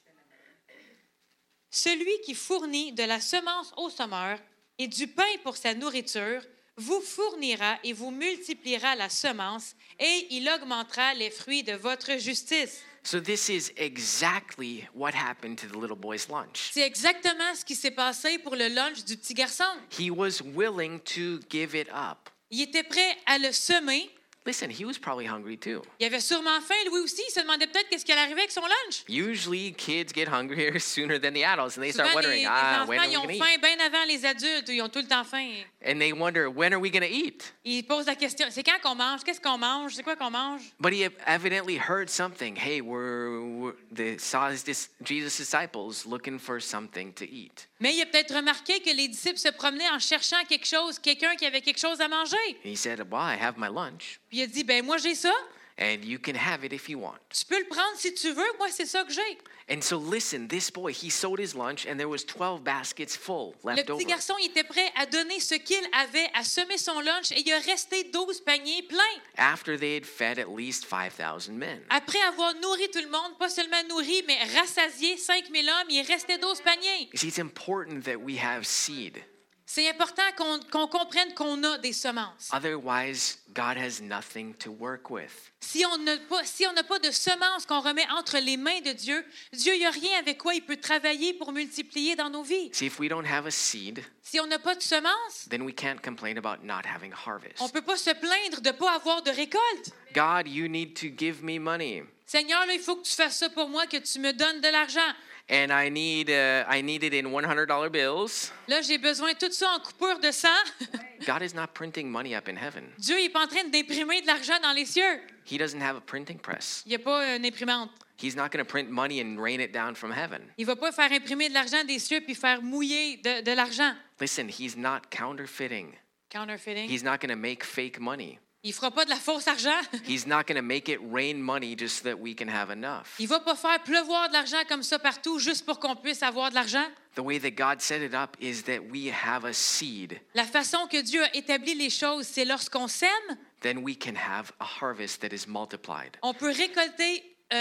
Celui qui fournit de la semence au semeur et du pain pour sa nourriture vous fournira et vous multipliera la semence et il augmentera les fruits de votre justice. So this is exactly what happened to the little boy's lunch. C'est exactement ce qui s'est passé pour le lunch du petit garçon. He was willing to give it up. Il était prêt à le semer. Listen, he was probably hungry too. Il avait sûrement faim, lui aussi. Il se demandait peut-être qu'est-ce qui allait arriver avec son lunch. Usually kids get hungrier sooner than the adults and they start Souvent, wondering, les when enfants, are we ils ont going to faim eat? bien avant les adultes. Ils ont tout le temps faim. And they wonder, when are we going to eat? Ils posent la question, c'est quand qu'on mange? Qu'est-ce qu'on mange? C'est quoi qu'on mange? But he evidently heard something. Hey, Jesus' disciples looking for something to eat. Mais il a peut-être remarqué que les disciples se promenaient en cherchant quelque chose, quelqu'un qui avait quelque chose à manger. He said, well, I have my lunch Puis il a dit, ben moi j'ai ça. and you can have it if you want. Tu peux le prendre si tu veux. Moi, c'est ça que j'ai. And so listen, this boy, he sold his lunch and there was 12 baskets full Le left petit over. garçon, il était prêt à donner ce qu'il avait, à semer son lunch, et il a resté 12 paniers pleins. After they had fed at least 5,000 men. Après avoir nourri tout le monde, pas seulement nourri, mais rassasié 5000 hommes, il restait 12 paniers. You see, it's important that we have seed. C'est important qu'on comprenne qu'on a des semences. Otherwise, God has nothing to work with. Si on n'a pas de semences qu'on remet entre les mains de Dieu, Dieu, il n'y a rien avec quoi il peut travailler pour multiplier dans nos vies. See, if we don't have a seed, Si on n'a pas de semences, then we can't complain about not having harvest. on ne peut pas se plaindre de ne pas avoir de récolte. God, you need to give me money. Seigneur, là, il faut que tu fasses ça pour moi, que tu me donnes de l'argent. And I need it in $100 bills. Là, j'ai besoin de tout ça en coupure de sang. God is not printing money up in heaven. Dieu n'est pas en train d'imprimer de l'argent dans les cieux. He doesn't have a printing press. Il n'y a pas une imprimante. He's not going to print money and rain it down from heaven. Il ne va pas faire imprimer de l'argent des cieux puis faire mouiller de l'argent. Listen, he's not counterfeiting. Counterfeiting. He's not going to make fake money. Il ne fera pas de la fausse argent. He's not going to make it rain money just so that we can have enough. Il ne va pas faire pleuvoir de l'argent comme ça partout juste pour qu'on puisse avoir de l'argent. The way that God set it up is that we have a seed. La façon que Dieu a établi les choses, c'est lorsqu'on sème, Then we can have a harvest that is multiplied. on peut récolter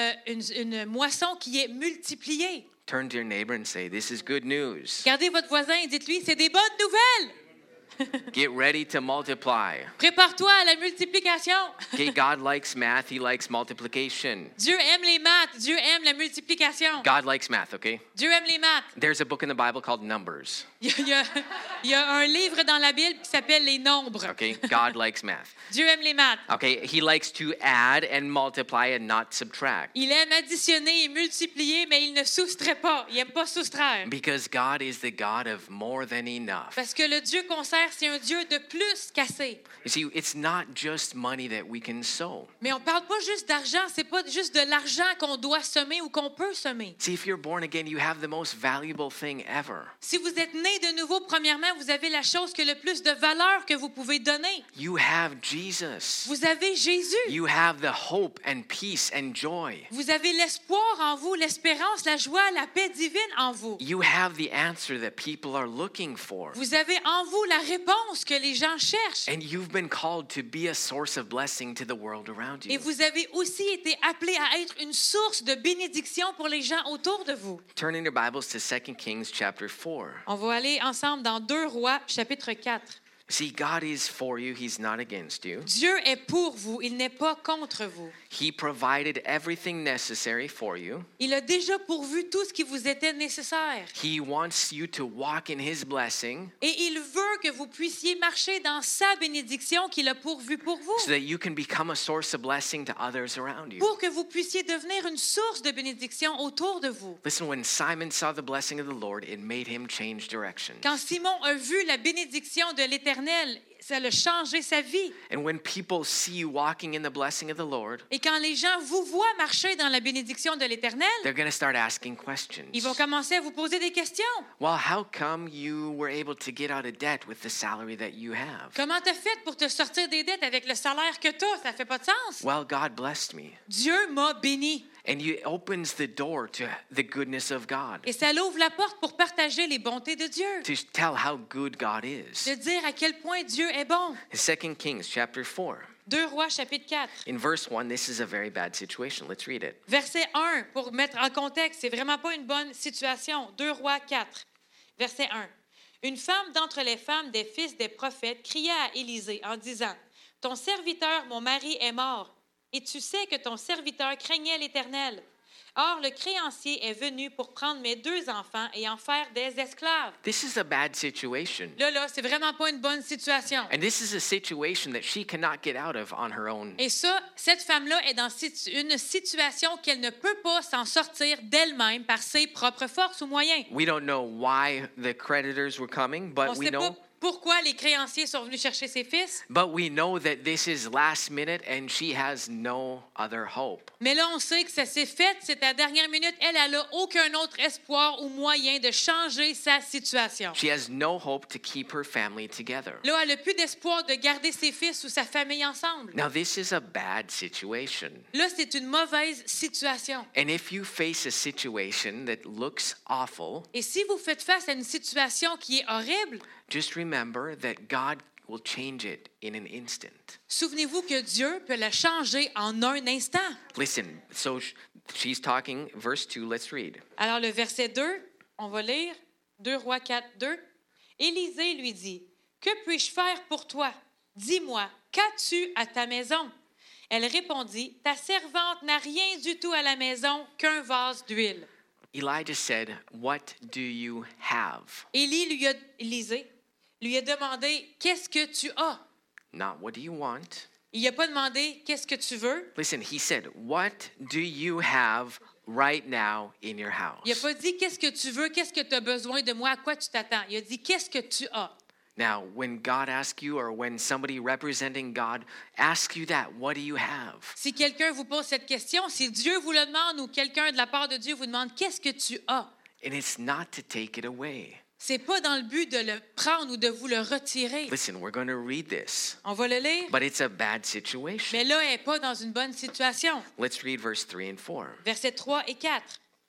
une moisson qui est multipliée. Turn to your neighbor and say, this is good news. Regardez votre voisin et dites-lui, c'est des bonnes nouvelles. Get ready to multiply. Prépare-toi à la multiplication. Okay, God likes math. He likes multiplication. Dieu aime les maths. Dieu aime la multiplication. God likes math, okay? Dieu aime les maths. There's a book in the Bible called Numbers, Il y a un livre dans la Bible qui s'appelle Les Nombres. okay? God likes math. Dieu aime les maths. Okay, he likes to add and multiply and not subtract. Il aime additionner et multiplier, mais il ne soustrait pas. Il n'aime pas soustraire. Because God is the God of more than enough. Parce que le Dieu qu'on sert, c'est un Dieu de plus qu'assez. You see, it's not just money that we can sow. Mais on ne parle pas juste d'argent. C'est pas juste de l'argent qu'on doit semer ou qu'on peut semer. See, if you're born again, you have the most valuable thing ever. Si vous êtes né de nouveau, premièrement, vous avez la chose qui a le plus de valeur que vous pouvez donner. You have Jesus. Vous avez Jésus. You have the hope and peace and joy. Vous avez l'espoir en vous, l'espérance, la joie, la paix divine en vous. You have the answer that people are looking for. Vous avez en vous la réponse que les gens cherchent. And you've been called to be a source of blessing to the world around Et you. vous avez aussi été appelé à être une source de bénédiction pour les gens autour de vous. Turn in your Bibles to 2 Kings chapter 4. On va aller ensemble dans 2 Rois, chapitre 4. See, God is for you. He's not against you. Dieu est pour vous, il n'est pas contre vous. He provided everything necessary for you. Il a déjà pourvu tout ce qui vous était nécessaire. He wants you to walk in His blessing Et il veut que vous puissiez marcher dans sa bénédiction qu'il a pourvue pour vous. so that you can become a source of blessing to others around you. Pour que vous puissiez devenir une source de bénédiction autour de vous. Listen, when Simon saw the blessing of the Lord, it made him change direction. Quand Simon a vu la bénédiction de l'Éternel, l'Éternel. Ça a changé sa vie. And when people see you walking in the blessing of the Lord, Et quand les gens vous voient marcher dans la bénédiction de l'Éternel, they're going to start asking questions. ils vont commencer à vous poser des questions. Well, how come you were able to get out of debt with the salary that you have? Comment t'as fait pour te sortir des dettes avec le salaire que t'as? Ça fait pas de sens. Well, God blessed me. Dieu m'a béni. And it opens the door to the goodness of God, Et ça l'ouvre la porte pour partager les bontés de Dieu. to tell how good God is. De dire à quel point Dieu est bon. 2 Kings chapter 4. 2 Rois, chapitre 4. In verse 1, this is a very bad situation. Let's read it. Verset 1, pour mettre en contexte, c'est vraiment pas une bonne situation. 2 Rois 4, verset 1. Une femme d'entre les femmes des fils des prophètes cria à Élisée en disant, « Ton serviteur, mon mari, est mort, et tu sais que ton serviteur craignait l'Éternel. Or, le créancier est venu pour prendre mes 2 enfants et en faire des esclaves. » This is a bad situation. Là, c'est vraiment pas une bonne situation. And this is a situation that she cannot get out of on her own. Et ça, cette femme-là est dans une situation qu'elle ne peut pas s'en sortir d'elle-même par ses propres forces ou moyens. We don't know why the creditors were coming, On but ne we sait pas know pourquoi les créanciers sont venus chercher ses fils, that this is last minute and she has no other hope. mais là, on sait que ça s'est fait, c'est à la dernière minute. Elle n'a aucun autre espoir ou moyen de changer sa situation. She has no hope to keep her family together. Là, elle n'a plus d'espoir de garder ses fils ou sa famille ensemble. Now, this is a bad situation. Là, c'est une mauvaise situation. And if you face a situation that looks awful, Et si vous faites face à une situation qui est horrible, just remember that God will change it in an instant. souvenez-vous que Dieu peut la changer en un instant. Listen, so she's talking, verse 2, let's read. Alors, le verset 2, on va lire, 2 Rois 4, 2. Élisée lui dit, « Que puis-je faire pour toi? Dis-moi, qu'as-tu à ta maison? » Elle répondit, « Ta servante n'a rien du tout à la maison qu'un vase d'huile. » Elijah said, "What do you have?" Élisée lui a demandé, « Qu'est-ce que tu as? » Not what do you want. Il n'a pas demandé, « Qu'est-ce que tu veux? » Listen, he said, "What do you have right now in your house?" Il n'a pas dit, « Qu'est-ce que tu veux? Qu'est-ce que tu as besoin de moi? À quoi tu t'attends? » Il a dit, « Qu'est-ce que tu as? » Now, when God asks you or when somebody representing God asks you that, what do you have? Si quelqu'un vous pose cette question, si Dieu vous le demande ou quelqu'un de la part de Dieu vous demande, « Qu'est-ce que tu as? » And it's not to take it away. C'est pas dans le but de le prendre ou de vous le retirer. Listen, we're going to read this, On va le lire, but it's a bad situation. mais là, elle n'est pas dans une bonne situation. Let's read verse 3 and 4. Versets 3 et 4.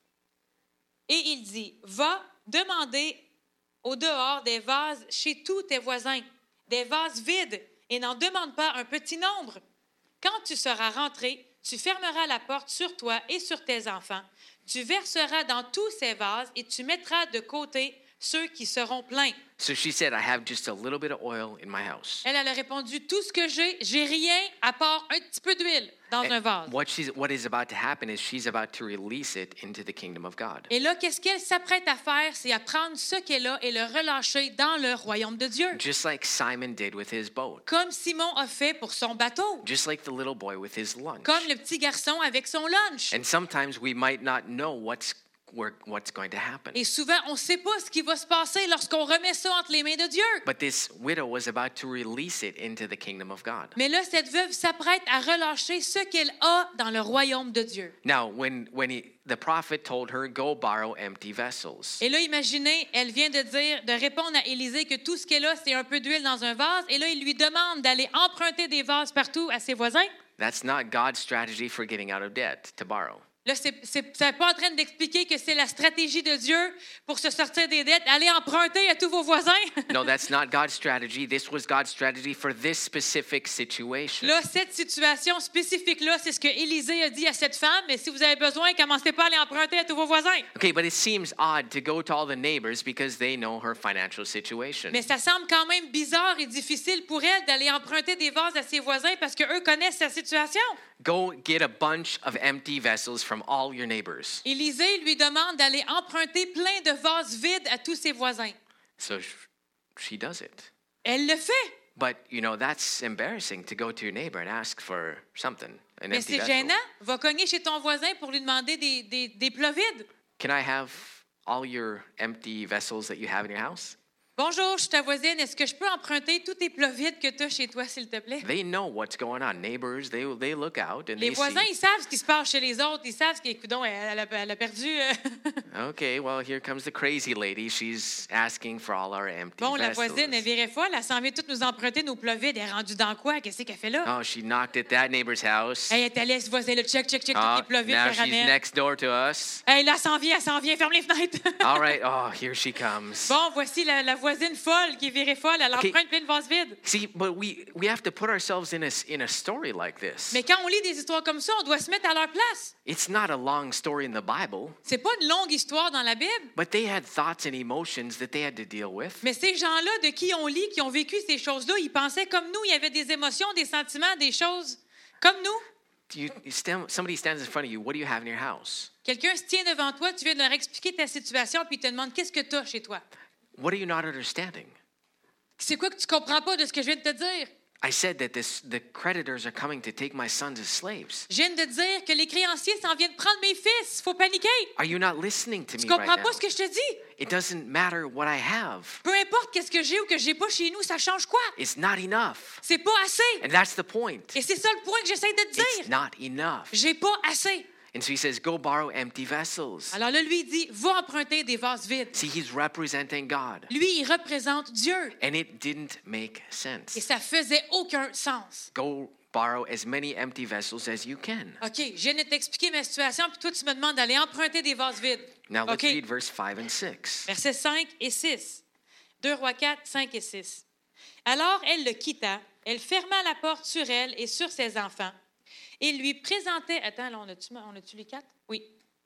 Et il dit, « Va demander au dehors des vases chez tous tes voisins, des vases vides, et n'en demande pas un petit nombre. Quand tu seras rentré, tu fermeras la porte sur toi et sur tes enfants. Tu verseras dans tous ces vases et tu mettras de côté ceux qui seront pleins. » So she said, "I have just a little bit of oil in my house." Elle a répondu, « Tout ce que j'ai rien à part un petit peu d'huile dans un vase. » What is about to happen is she's about to release it into the kingdom of God. Et là, qu'est-ce qu'elle s'apprête à faire? C'est à prendre ce qu'elle a et le relâcher dans le royaume de Dieu. Just like Simon did with his boat. Comme Simon a fait pour son bateau. Just like the little boy with his lunch. Comme le petit garçon avec son lunch. And sometimes we might not know what's going to happen. Et souvent, on ne sait pas ce qui va se passer lorsqu'on remet ça entre les mains de Dieu. But this widow was about to release it into the kingdom of God. Mais là, cette veuve s'apprête à relâcher ce qu'elle a dans le royaume de Dieu. Now, when the prophet told her, "Go borrow empty vessels," Et là, imaginez, elle vient de répondre à Élisée que tout ce qu'elle a, c'est un peu d'huile dans un vase. Et là, il lui demande d'aller emprunter des vases partout à ses voisins. that's not God's strategy for getting out of debt, to borrow. Là, c'est pas en train d'expliquer que c'est la stratégie de Dieu pour se sortir des dettes. Allez emprunter à tous vos voisins. No, that's not God's strategy. This was God's strategy for this specific situation. Là, cette situation spécifique-là, c'est ce que Élisée a dit à cette femme. Mais si vous avez besoin, commencez pas à aller emprunter à tous vos voisins. Okay, but it seems odd to go to all the neighbors because they know her financial situation. Mais ça semble quand même bizarre et difficile pour elle d'aller emprunter des vases à ses voisins parce qu'eux connaissent sa situation. Go get a bunch of empty vessels from all your neighbors. Élisée lui demande d'aller emprunter plein de vases vides à tous ses voisins. So she does it. Elle le fait. But, that's embarrassing to go to your neighbor and ask for something, an Mais empty c'est vessel. gênant. Va cogner chez ton voisin pour lui demander des plats vides. Can I have all your empty vessels that you have in your house? Bonjour, je suis ta voisine. Est-ce que je peux emprunter tous tes plats vides que tu as chez toi, s'il te plaît? They know what's going on. Neighbors, they look out and Les they voisins, see. ils savent ce qui se passe chez les autres. Ils savent ce qui est... Coudon, elle a perdu... Okay, well, here comes the crazy lady. She's asking for all our empty Bon, la vessels. voisine, elle virait folle. Elle s'en vient toutes nous emprunter nos plats vides. Elle est rendue dans quoi? Qu'est-ce qu'elle fait là? Oh, she knocked at that neighbor's house. Elle est allée à ce voisin-là. Check, tous Oh, les plats vides now qu'elle she's ramène. next door to us. Hey, là, elle s'en vient. Ferme les fenêtres. All right. Oh, here she comes. Bon, voici la voisine folle qui est virée folle. Elle Okay. emprunte plein de vases vides. See, but we have to put ourselves in a story like this. Mais quand on lit des histoires comme ça, on doit se mettre à leur place. It's not a long story in the Bible, C'est pas une longue histoire dans la Bible. but they had thoughts and emotions that they had to deal with. Mais ces gens-là de qui on lit, qui ont vécu ces choses-là, ils pensaient comme nous. Il y avait des émotions, des sentiments, des choses comme nous. Somebody stands in front of you. What do you have in your house? Quelqu'un se tient devant toi, tu viens de leur expliquer ta situation, puis il te demande qu'est-ce que tu as chez toi. What are you not understanding? C'est quoi que tu comprends pas de ce que je viens de te dire? I said that the creditors are coming to take my sons as slaves. Je viens de dire que les créanciers s'en viennent prendre mes fils. Faut paniquer. Are you not listening to Tu me right comprends now? pas ce que je te dis? It doesn't matter what I have. Peu importe qu'est-ce que j'ai ou que j'ai pas chez nous, ça change quoi? It's not enough. C'est pas assez. And that's the point. Et c'est ça le point que j'essaie de te It's dire. not enough. J'ai pas assez. And so he says, go borrow empty vessels. Alors là, lui, il dit, va emprunter des vases vides. See, he's representing God. Lui, il représente Dieu. And it didn't make Et sense. ça faisait aucun sens. Go borrow as many empty vessels as you can. OK, je viens de t'expliquer ma situation, puis toi, tu me demandes d'aller emprunter des vases vides. Now let's OK, read verse 5 and 6. versets 5 et 6. 2 Rois 4, 5 et 6. Alors elle le quitta, elle ferma la porte sur elle et sur ses enfants, et lui présentait... Attends, là, on a-tu les 4? Oui.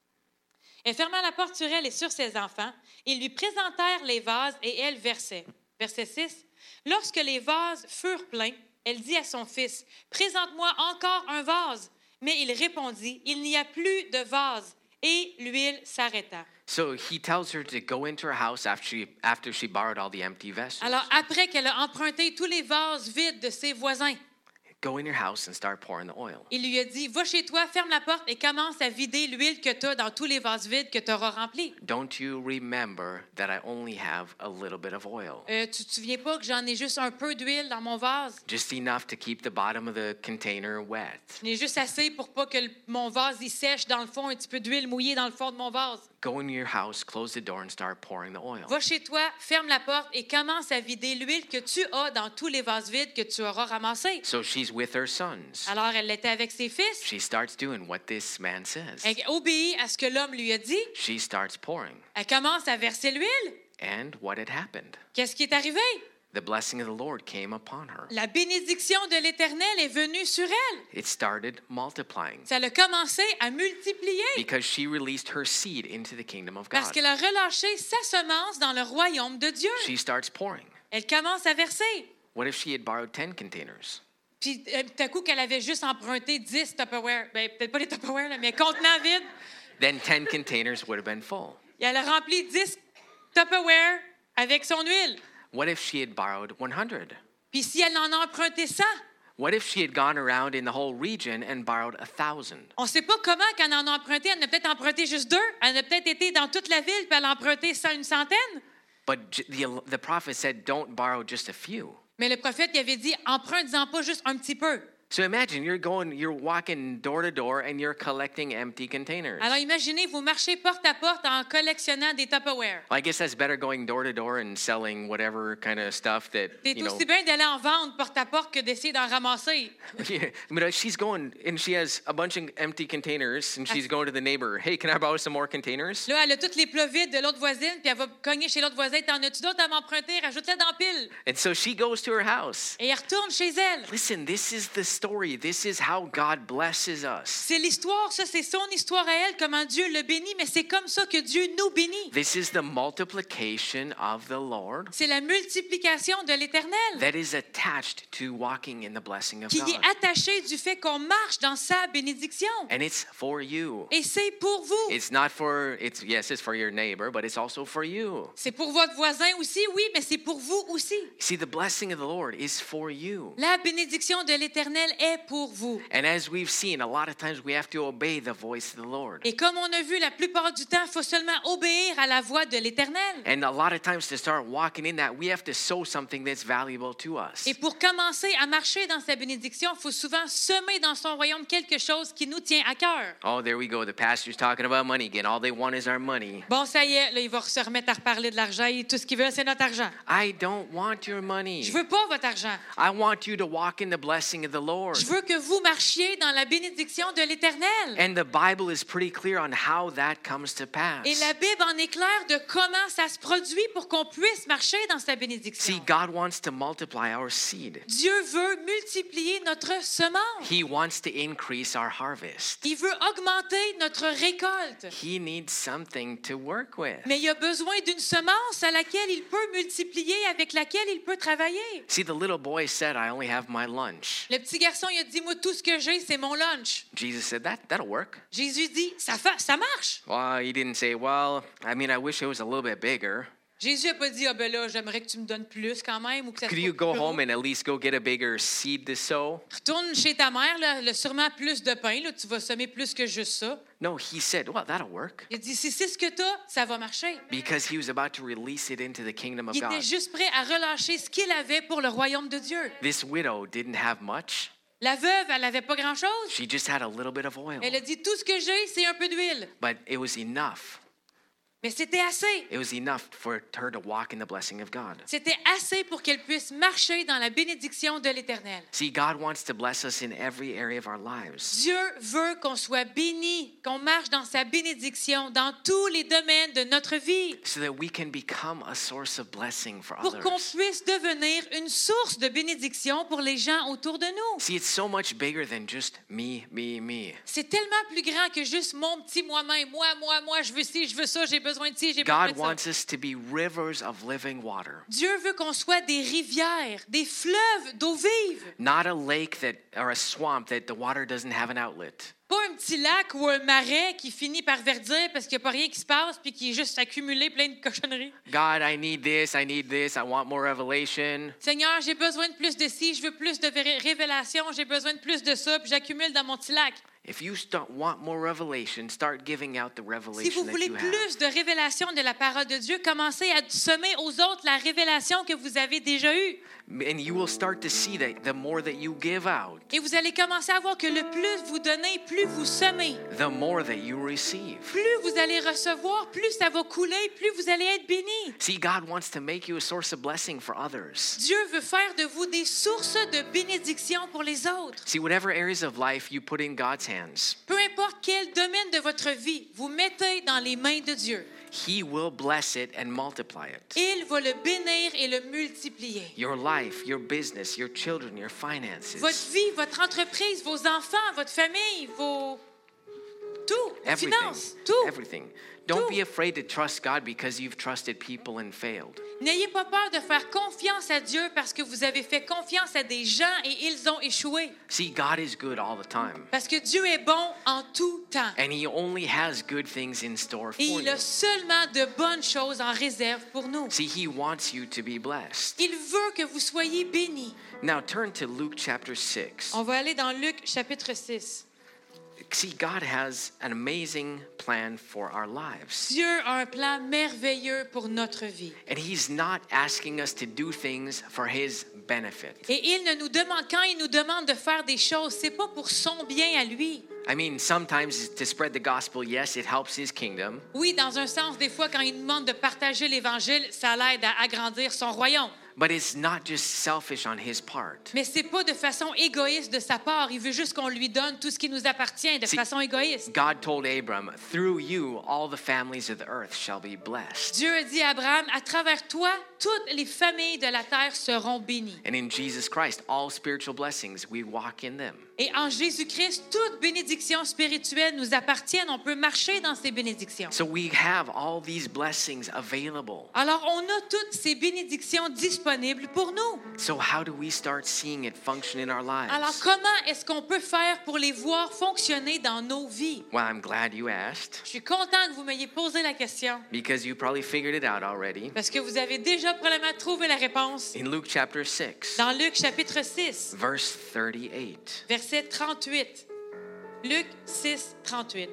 Elle ferma la porte sur elle et sur ses enfants, ils lui présentèrent les vases et elle versait. Verset 6. Lorsque les vases furent pleins, elle dit à son fils, « Présente-moi encore un vase. » Mais il répondit, « Il n'y a plus de vase. » Et l'huile s'arrêta. So he tells her to go into her house after she borrowed all the empty vessels. Alors, après qu'elle a emprunté tous les vases vides de ses voisins, Go in your house and start pouring the oil. il lui a dit, va chez toi, ferme la porte et commence à vider l'huile que tu as dans tous les vases vides que tu auras remplis. Don't you remember that I only have a little bit of oil? Tu te souviens pas que j'en ai juste un peu d'huile dans mon vase? Just enough to keep the bottom of the container wet. J'en ai juste assez pour pas que mon vase il sèche dans le fond, un petit peu d'huile mouillée dans le fond de mon vase. Go in your house, close the door, and start pouring the oil. Va chez toi, ferme la porte et commence à vider l'huile que tu as dans tous les vases vides que tu auras ramassés. So she's with her sons. Alors, elle était avec ses fils. She starts doing what this man says. Elle obéit à ce que l'homme lui a dit. She starts pouring. Elle commence à verser l'huile. And what had happened? Qu'est-ce qui est arrivé? The blessing of the Lord came upon her. La bénédiction de l'Éternel est venue sur elle. It started multiplying Ça a commencé à multiplier because she released her seed into the kingdom of parce God. qu'elle a relâché sa semence dans le royaume de Dieu. She starts pouring. Elle commence à verser. What if she had borrowed 10 containers? Puis tout à coup qu'elle avait juste emprunté 10 Tupperware, ben, peut-être pas les Tupperware, là, mais contenants vides. Then 10 containers would have been full. Et elle a rempli 10 Tupperware avec son huile. What if she had borrowed 100? Puis si elle en a emprunté 100, What if she had gone around in the whole region and borrowed 1,000? on ne sait pas comment qu'elle en a emprunté. Elle en a peut-être emprunté juste 2. Elle a peut-être été dans toute la ville puis elle a emprunté une centaine. But the prophet said, don't borrow just a few. Mais le prophète il avait dit, emprunte-en pas juste un petit peu. So imagine you're walking door to door and you're collecting empty containers. Alors imaginez, vous marchez porte à porte en collectionnant des Tupperware. Well, I guess that's better going door to door and selling whatever kind of stuff that, C'est you know. aussi bien d'aller en vendre porte à porte que d'essayer d'en ramasser. Yeah, but she's going and she has a bunch of empty containers and she's going to the neighbor. Hey, can I borrow some more containers? Là, elle a tous les plats vides de l'autre voisine, puis elle va cogner chez l'autre voisin. T'en as-tu d'autres à m'emprunter? Rajoute-les dans la pile. And so she goes to her house. Et elle retourne chez elle. Listen, this is the story. This is how God blesses us. C'est l'histoire, ça, c'est son histoire à elle, comment Dieu le bénit, mais c'est comme ça que Dieu nous bénit. This is the multiplication of the Lord C'est la multiplication de l'Éternel that is attached to walking in the blessing of qui God. est attachée du fait qu'on marche dans sa bénédiction. And it's for you. Et c'est pour vous. It's not for, it's for your neighbor, but it's also for you. C'est pour votre voisin aussi, oui, mais c'est pour vous aussi. See, the blessing of the Lord is for you. La bénédiction de l'Éternel l'Éternel est pour vous. And as we've seen, a lot of times we have to obey the voice of the Lord. Et comme on a vu, la plupart du temps, il faut seulement obéir à la voix de l'Éternel. And a lot of times to start walking in that, we have to sow something that's valuable to us. Et pour commencer à marcher dans sa bénédiction, il faut souvent semer dans son royaume quelque chose qui nous tient à cœur. Oh, there we go. The pastor's talking about money again. All they want is our money. Bon, ça y est, là, il va se remettre à reparler de l'argent et tout ce qu'il veut, c'est notre argent. I don't want your money. Je veux pas votre argent. I want you to walk in the blessing of the Lord. Je veux que vous marchiez dans la bénédiction de l'Éternel. And the Bible is pretty clear on how that comes to pass. Et la Bible en est claire de comment ça se produit pour qu'on puisse marcher dans sa bénédiction. See, God wants to multiply our seed. Dieu veut multiplier notre semence. He wants to increase our harvest. Il veut augmenter notre récolte. He needs something to work with. Mais il a besoin d'une semence à laquelle il peut multiplier, avec laquelle il peut travailler. See, the little boy said, I only have my lunch. Le petit garçon, il a dit, moi, tout ce que j'ai, c'est mon lunch. Jesus said, that'll work. Jésus dit, ça marche. Well, he didn't say, well, I mean, I wish it was a little bit bigger. Jésus n'a pas dit, ah ben là, j'aimerais que tu me donnes plus quand même. Ou que ça Could soit you go plus gros. home and at least go get a bigger seed to sow? Retourne chez ta mère, là, elle a sûrement plus de pain, là, tu vas semer plus que juste ça. No, he said, well, that'll work. Il dit, si c'est ce que tu as, ça va marcher. Because he was about to release it into the kingdom of Il était God. juste prêt à relâcher ce qu'il avait pour le royaume de Dieu. This widow didn't have much. La veuve, elle n'avait pas grand-chose. She just had a little bit of oil. Elle a dit, tout ce que j'ai, c'est un peu d'huile. But it was enough. Mais c'était assez. It was enough for her to walk in the blessing of God. C'était assez pour qu'elle puisse marcher dans la bénédiction de l'Éternel. See, God wants to bless us in every area of our lives. Dieu veut qu'on soit béni, qu'on marche dans sa bénédiction dans tous les domaines de notre vie, So that we can become a source of blessing for pour qu'on others. puisse devenir une source de bénédiction pour les gens autour de nous. See, it's so much bigger than just me. C'est tellement plus grand que juste mon petit moi-même. Moi, je veux ci, je veux ça, j'ai besoin de ci, j'ai God besoin de wants ça. us to be rivers of living water, Dieu veut qu'on soit des rivières, des fleuves d'eau vive. not a lake or a swamp that the water doesn't have an outlet. Pas un petit lac ou un marais qui finit par verdir parce qu'il n'y a pas rien qui se passe puis qui est juste accumulé plein de cochonneries. God, I need this, I want more revelation. Seigneur, j'ai besoin de plus de ci, je veux plus de révélations, j'ai besoin de plus de ça, puis j'accumule dans mon petit lac. If you want more revelation, start giving out the Si revelation vous that voulez you have. plus de révélations de la parole de Dieu, commencez à semer aux autres la révélation que vous avez déjà eue. And you will start to see that the more that you give out, Et vous allez commencer à voir que le plus vous donnez, plus vous semez. the more that you receive. Plus vous allez recevoir, plus ça va couler, plus vous allez être béni. See, God wants to make you a source of blessing for others. Dieu veut faire de vous des sources de bénédiction pour les autres. See, whatever areas of life you put in God's hands, Peu importe quel domaine de votre vie, vous mettez dans les mains de Dieu. He will bless it and multiply it. Il va le bénir et le multiplier. Your life, your business, your children, your finances, Votre vie, votre entreprise, vos enfants, votre famille, vos... Tout, vos everything, finances, tout. everything. Don't Tout. be afraid to trust God because you've trusted people and failed. N'ayez pas peur de faire confiance à Dieu parce que vous avez fait confiance à des gens et ils ont échoué. See, God is good all the time. Parce que Dieu est bon en tout temps. And He only has good things in store for Et il you. a seulement de bonnes choses en réserve pour nous. See, He wants you to be blessed. Il veut que vous soyez bénis. Now turn to Luke chapter 6. On va aller dans Luc chapitre 6. See, God has an amazing plan for our lives. Dieu a un plan merveilleux pour notre vie. And He's not asking us to do things for His benefit. Et il ne nous demande, quand il nous demande de faire des choses, c'est pas pour son bien à lui. I mean, sometimes to spread the gospel, yes, it helps His kingdom. Oui, dans un sens, des fois, quand il nous demande de partager l'Évangile, ça l'aide à agrandir son royaume. But it's not just selfish on His part. Mais c'est pas de façon égoïste de sa part. Il veut juste qu'on lui donne tout ce qui nous appartient de façon égoïste. God told Abram, through you, all the families of the earth shall be blessed. Dieu a dit à Abraham, à travers toi, toutes les familles de la terre seront bénies. And in Jesus Christ, all spiritual blessings, we walk in them. Et en Jésus-Christ, toute bénédiction spirituelle nous appartient. On peut marcher dans ces bénédictions. So we have all these blessings available. Alors, on a toutes ces bénédictions disponibles pour nous. So how do we start seeing it function in our lives? Alors, comment est-ce qu'on peut faire pour les voir fonctionner dans nos vies? Well, I'm glad you asked Je suis content que vous m'ayez posé la question because you probably figured it out already. parce que vous avez déjà probablement trouvé la réponse In Luke chapter 6, dans Luc chapitre 6, verse 38. verset 38. Luc 6, 38.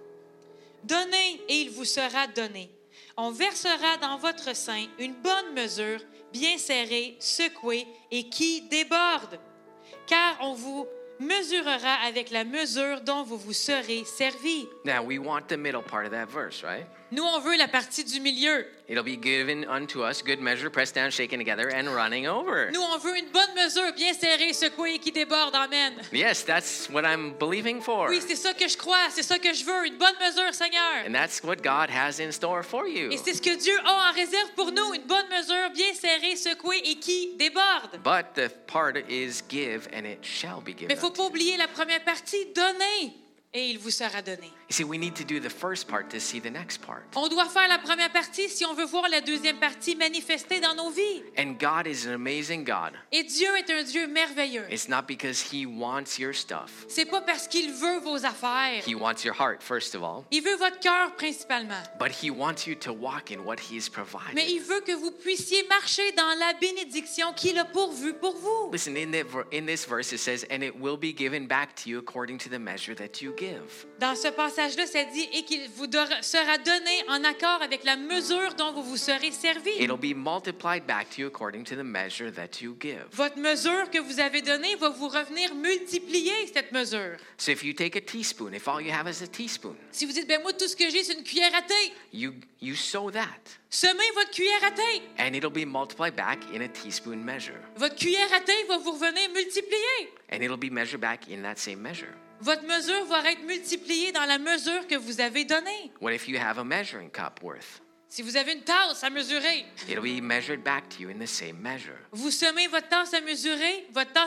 Donnez et il vous sera donné. On versera dans votre sein une bonne mesure, bien serrée, secouée et qui déborde. Car on vous mesurera avec la mesure dont vous vous serez servi. Now, we want the middle part of that verse, right? Nous, on veut la partie du milieu. It'll be given unto us, good measure, pressed down, shaken together, and running over. Nous, on veut une bonne mesure, bien serrée, secouée et qui déborde. Amen. Yes, that's what I'm believing for. Oui, c'est ça que je crois, c'est ça que je veux, une bonne mesure, Seigneur. And that's what God has in store for you. Et c'est ce que Dieu a en réserve pour nous, une bonne mesure, bien serrée, secouée et qui déborde. But the part is give, and it shall be Mais il given. ne faut pas oublier la première partie, donner et il vous sera donné. You see, we need to do the first part to see the next part. On doit faire la première partie si on veut voir la deuxième partie manifestée dans nos vies. And God is an amazing God. Et Dieu est un Dieu merveilleux. It's not because He wants your stuff. C'est pas parce qu'il veut vos affaires. He wants your heart, first of all. Il veut votre cœur principalement. But He wants you to walk in what He has provided. Mais il veut que vous puissiez marcher dans la bénédiction qu'il a pourvue pour vous. Listen, in this verse, it says, and it will be given back to you according to the measure that you give. Dans ce passage-là, ça dit « Et qu'il vous sera donné en accord avec la mesure dont vous vous serez servi. It'll be multiplied back to you according to the measure that you give. » Votre mesure que vous avez donnée va vous revenir multiplier cette mesure. So if you take a teaspoon, if all you have is a teaspoon, Si vous dites « Ben moi, tout ce que j'ai, c'est une cuillère à thé. you sow that, » Semez votre cuillère à thé. and it'll be multiplied back in a teaspoon measure. Votre cuillère à thé va vous revenir multiplier. And it'll be measured back in that same measure. Votre mesure va être multipliée dans la mesure que vous avez donnée. What if you have a measuring cup worth? Si vous avez une tasse à mesurer, It'll be measured back to you in the same measure. vous semez votre tasse à mesurer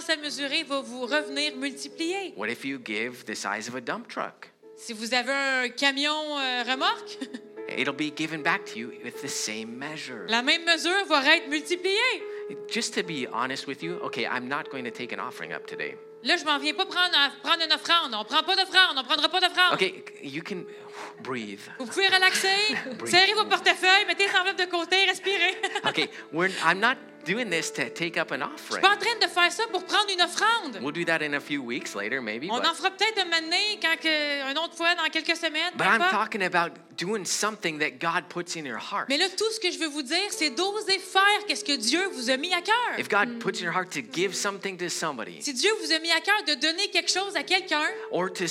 va vous revenir multipliée. What if you give the size of a dump truck? Si vous avez un camion remorque, It'll be given back to you with the same measure. la même mesure va être multipliée. Just to be honest with you, okay, I'm not going to take an offering up today. Là, je m'en viens pas prendre une offrande. On prend pas d'offrande. On prendra pas d'offrande. Okay, you can breathe. Vous pouvez relaxer, serrez vos portefeuilles, mettez les enveloppes de côté, respirez. Okay, I'm not doing this to take up an Je offering. suis pas en train de faire ça pour prendre une offrande. We'll do that in a few weeks later, maybe. On en fera peut-être un moment donné, une autre fois, dans quelques semaines. But peu I'm importe. talking about doing something that God puts in your heart. Mais là, tout ce que je veux vous dire, c'est d'oser faire qu'est-ce que Dieu vous a mis à cœur. If God puts in your heart to give something to somebody, Si Dieu vous a mis à cœur de donner quelque chose à quelqu'un or to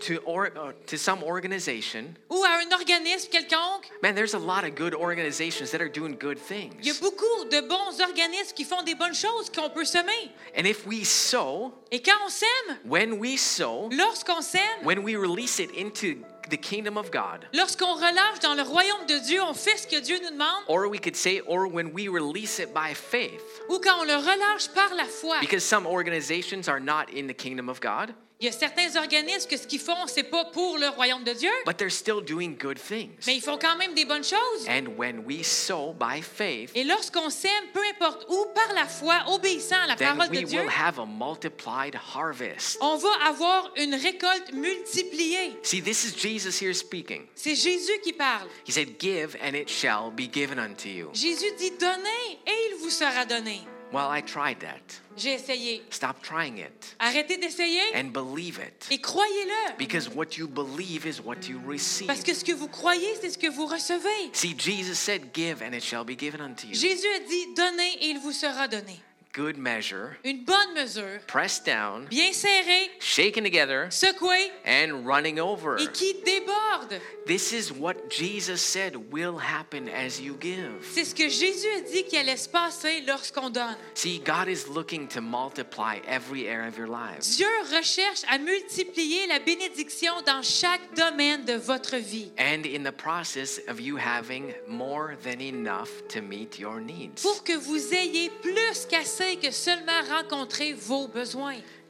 some organization, ou à un organisme quelconque, man, there's a lot of good organizations that are doing good il y a things. beaucoup de bons organismes qui font des bonnes choses qu'on peut semer. And if we sow, Et quand on sème, when we sow, lorsqu'on sème, when we release it into the kingdom of God, lorsqu'on relâche dans le royaume de Dieu, on fait ce que Dieu nous demande, or we could say, or when we release it by faith, ou quand on le relâche par la foi. because some organizations are not in the kingdom of God, Il y a certains organismes que ce qu'ils font, c'est pas pour le royaume de Dieu, but they're still doing good things. mais ils font quand même des bonnes choses. And when we sow by faith, Et lorsqu'on sème, peu importe où, par la foi, obéissant à la then parole de we Dieu, will have a multiplied harvest. on va avoir une récolte multipliée. See, this is Jesus here speaking. C'est Jésus qui parle. He said, give and it shall be given unto you. Jésus dit « Donnez et il vous sera donné Well, I tried that. ». J'ai essayé. Stop trying it Arrêtez d'essayer and believe it. et croyez-le. Because what you believe is what you receive. Parce que ce que vous croyez, c'est ce que vous recevez. See, Jesus said, give and it shall be given unto you. Jésus a dit « Donnez et il vous sera donné Good measure, ». Une bonne mesure, pressed down, bien serrée, shaken together, secouée and running over. et qui déborde. This is what Jesus said will happen as you give. C'est ce que Jésus a dit qu'il allait se passer lorsqu'on donne. See, God is looking to multiply every area of your lives. Dieu recherche à multiplier la bénédiction dans chaque domaine de votre vie And in the process of you having more than enough to meet your needs. pour que vous ayez plus qu'assez que seulement rencontrer vos besoins.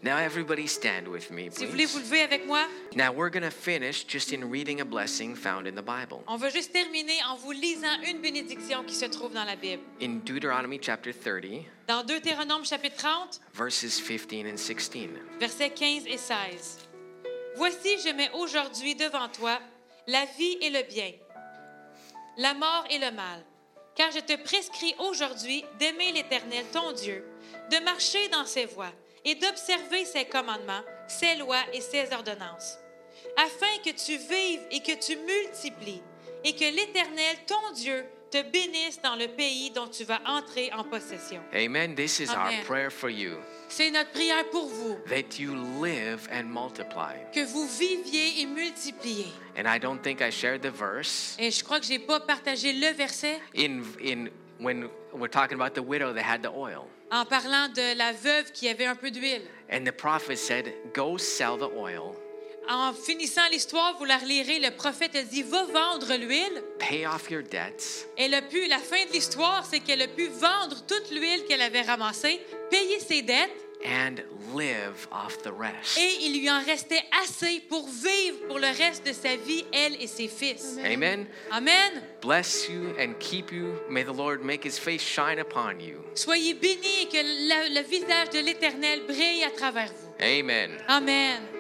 Now everybody stand with me, Si vous voulez vous please. lever avec moi, Now we're going to finish just in reading a blessing found in the Bible. on va juste terminer en vous lisant une bénédiction qui se trouve dans la Bible. In Deuteronomy chapter 30, Dans Deutéronome chapitre 30, verses 15 and 16. versets 15 et 16. Voici, je mets aujourd'hui devant toi la vie et le bien, la mort et le mal, car je te prescris aujourd'hui d'aimer l'Éternel, ton Dieu, de marcher dans ses voies et d'observer ses commandements, ses lois et ses ordonnances, afin que tu vives et que tu multiplies, et que l'Éternel, ton Dieu, te bénisse dans le pays dont tu vas entrer en possession. Amen. This is our Amen. prayer for you, C'est notre prière pour vous, that you live and multiply. que vous viviez et multipliez. And I don't think I shared the verse Et je crois que je n'ai pas partagé le verset when we're talking about the widow that had the oil. en parlant de la veuve qui avait un peu d'huile. And the prophet said, go sell the oil, En finissant l'histoire, vous la relirez, le prophète a dit, va vendre l'huile. pay off your debts, La fin de l'histoire, c'est qu'elle a pu vendre toute l'huile qu'elle avait ramassée, payer ses dettes, and live off the rest. et il lui en restait assez pour vivre pour le reste de sa vie, elle et ses fils. Amen. Amen. Bless you and keep you. May the Lord make his face shine upon you. Soyez bénis et que le visage de l'Éternel brille à travers vous. Amen. Amen.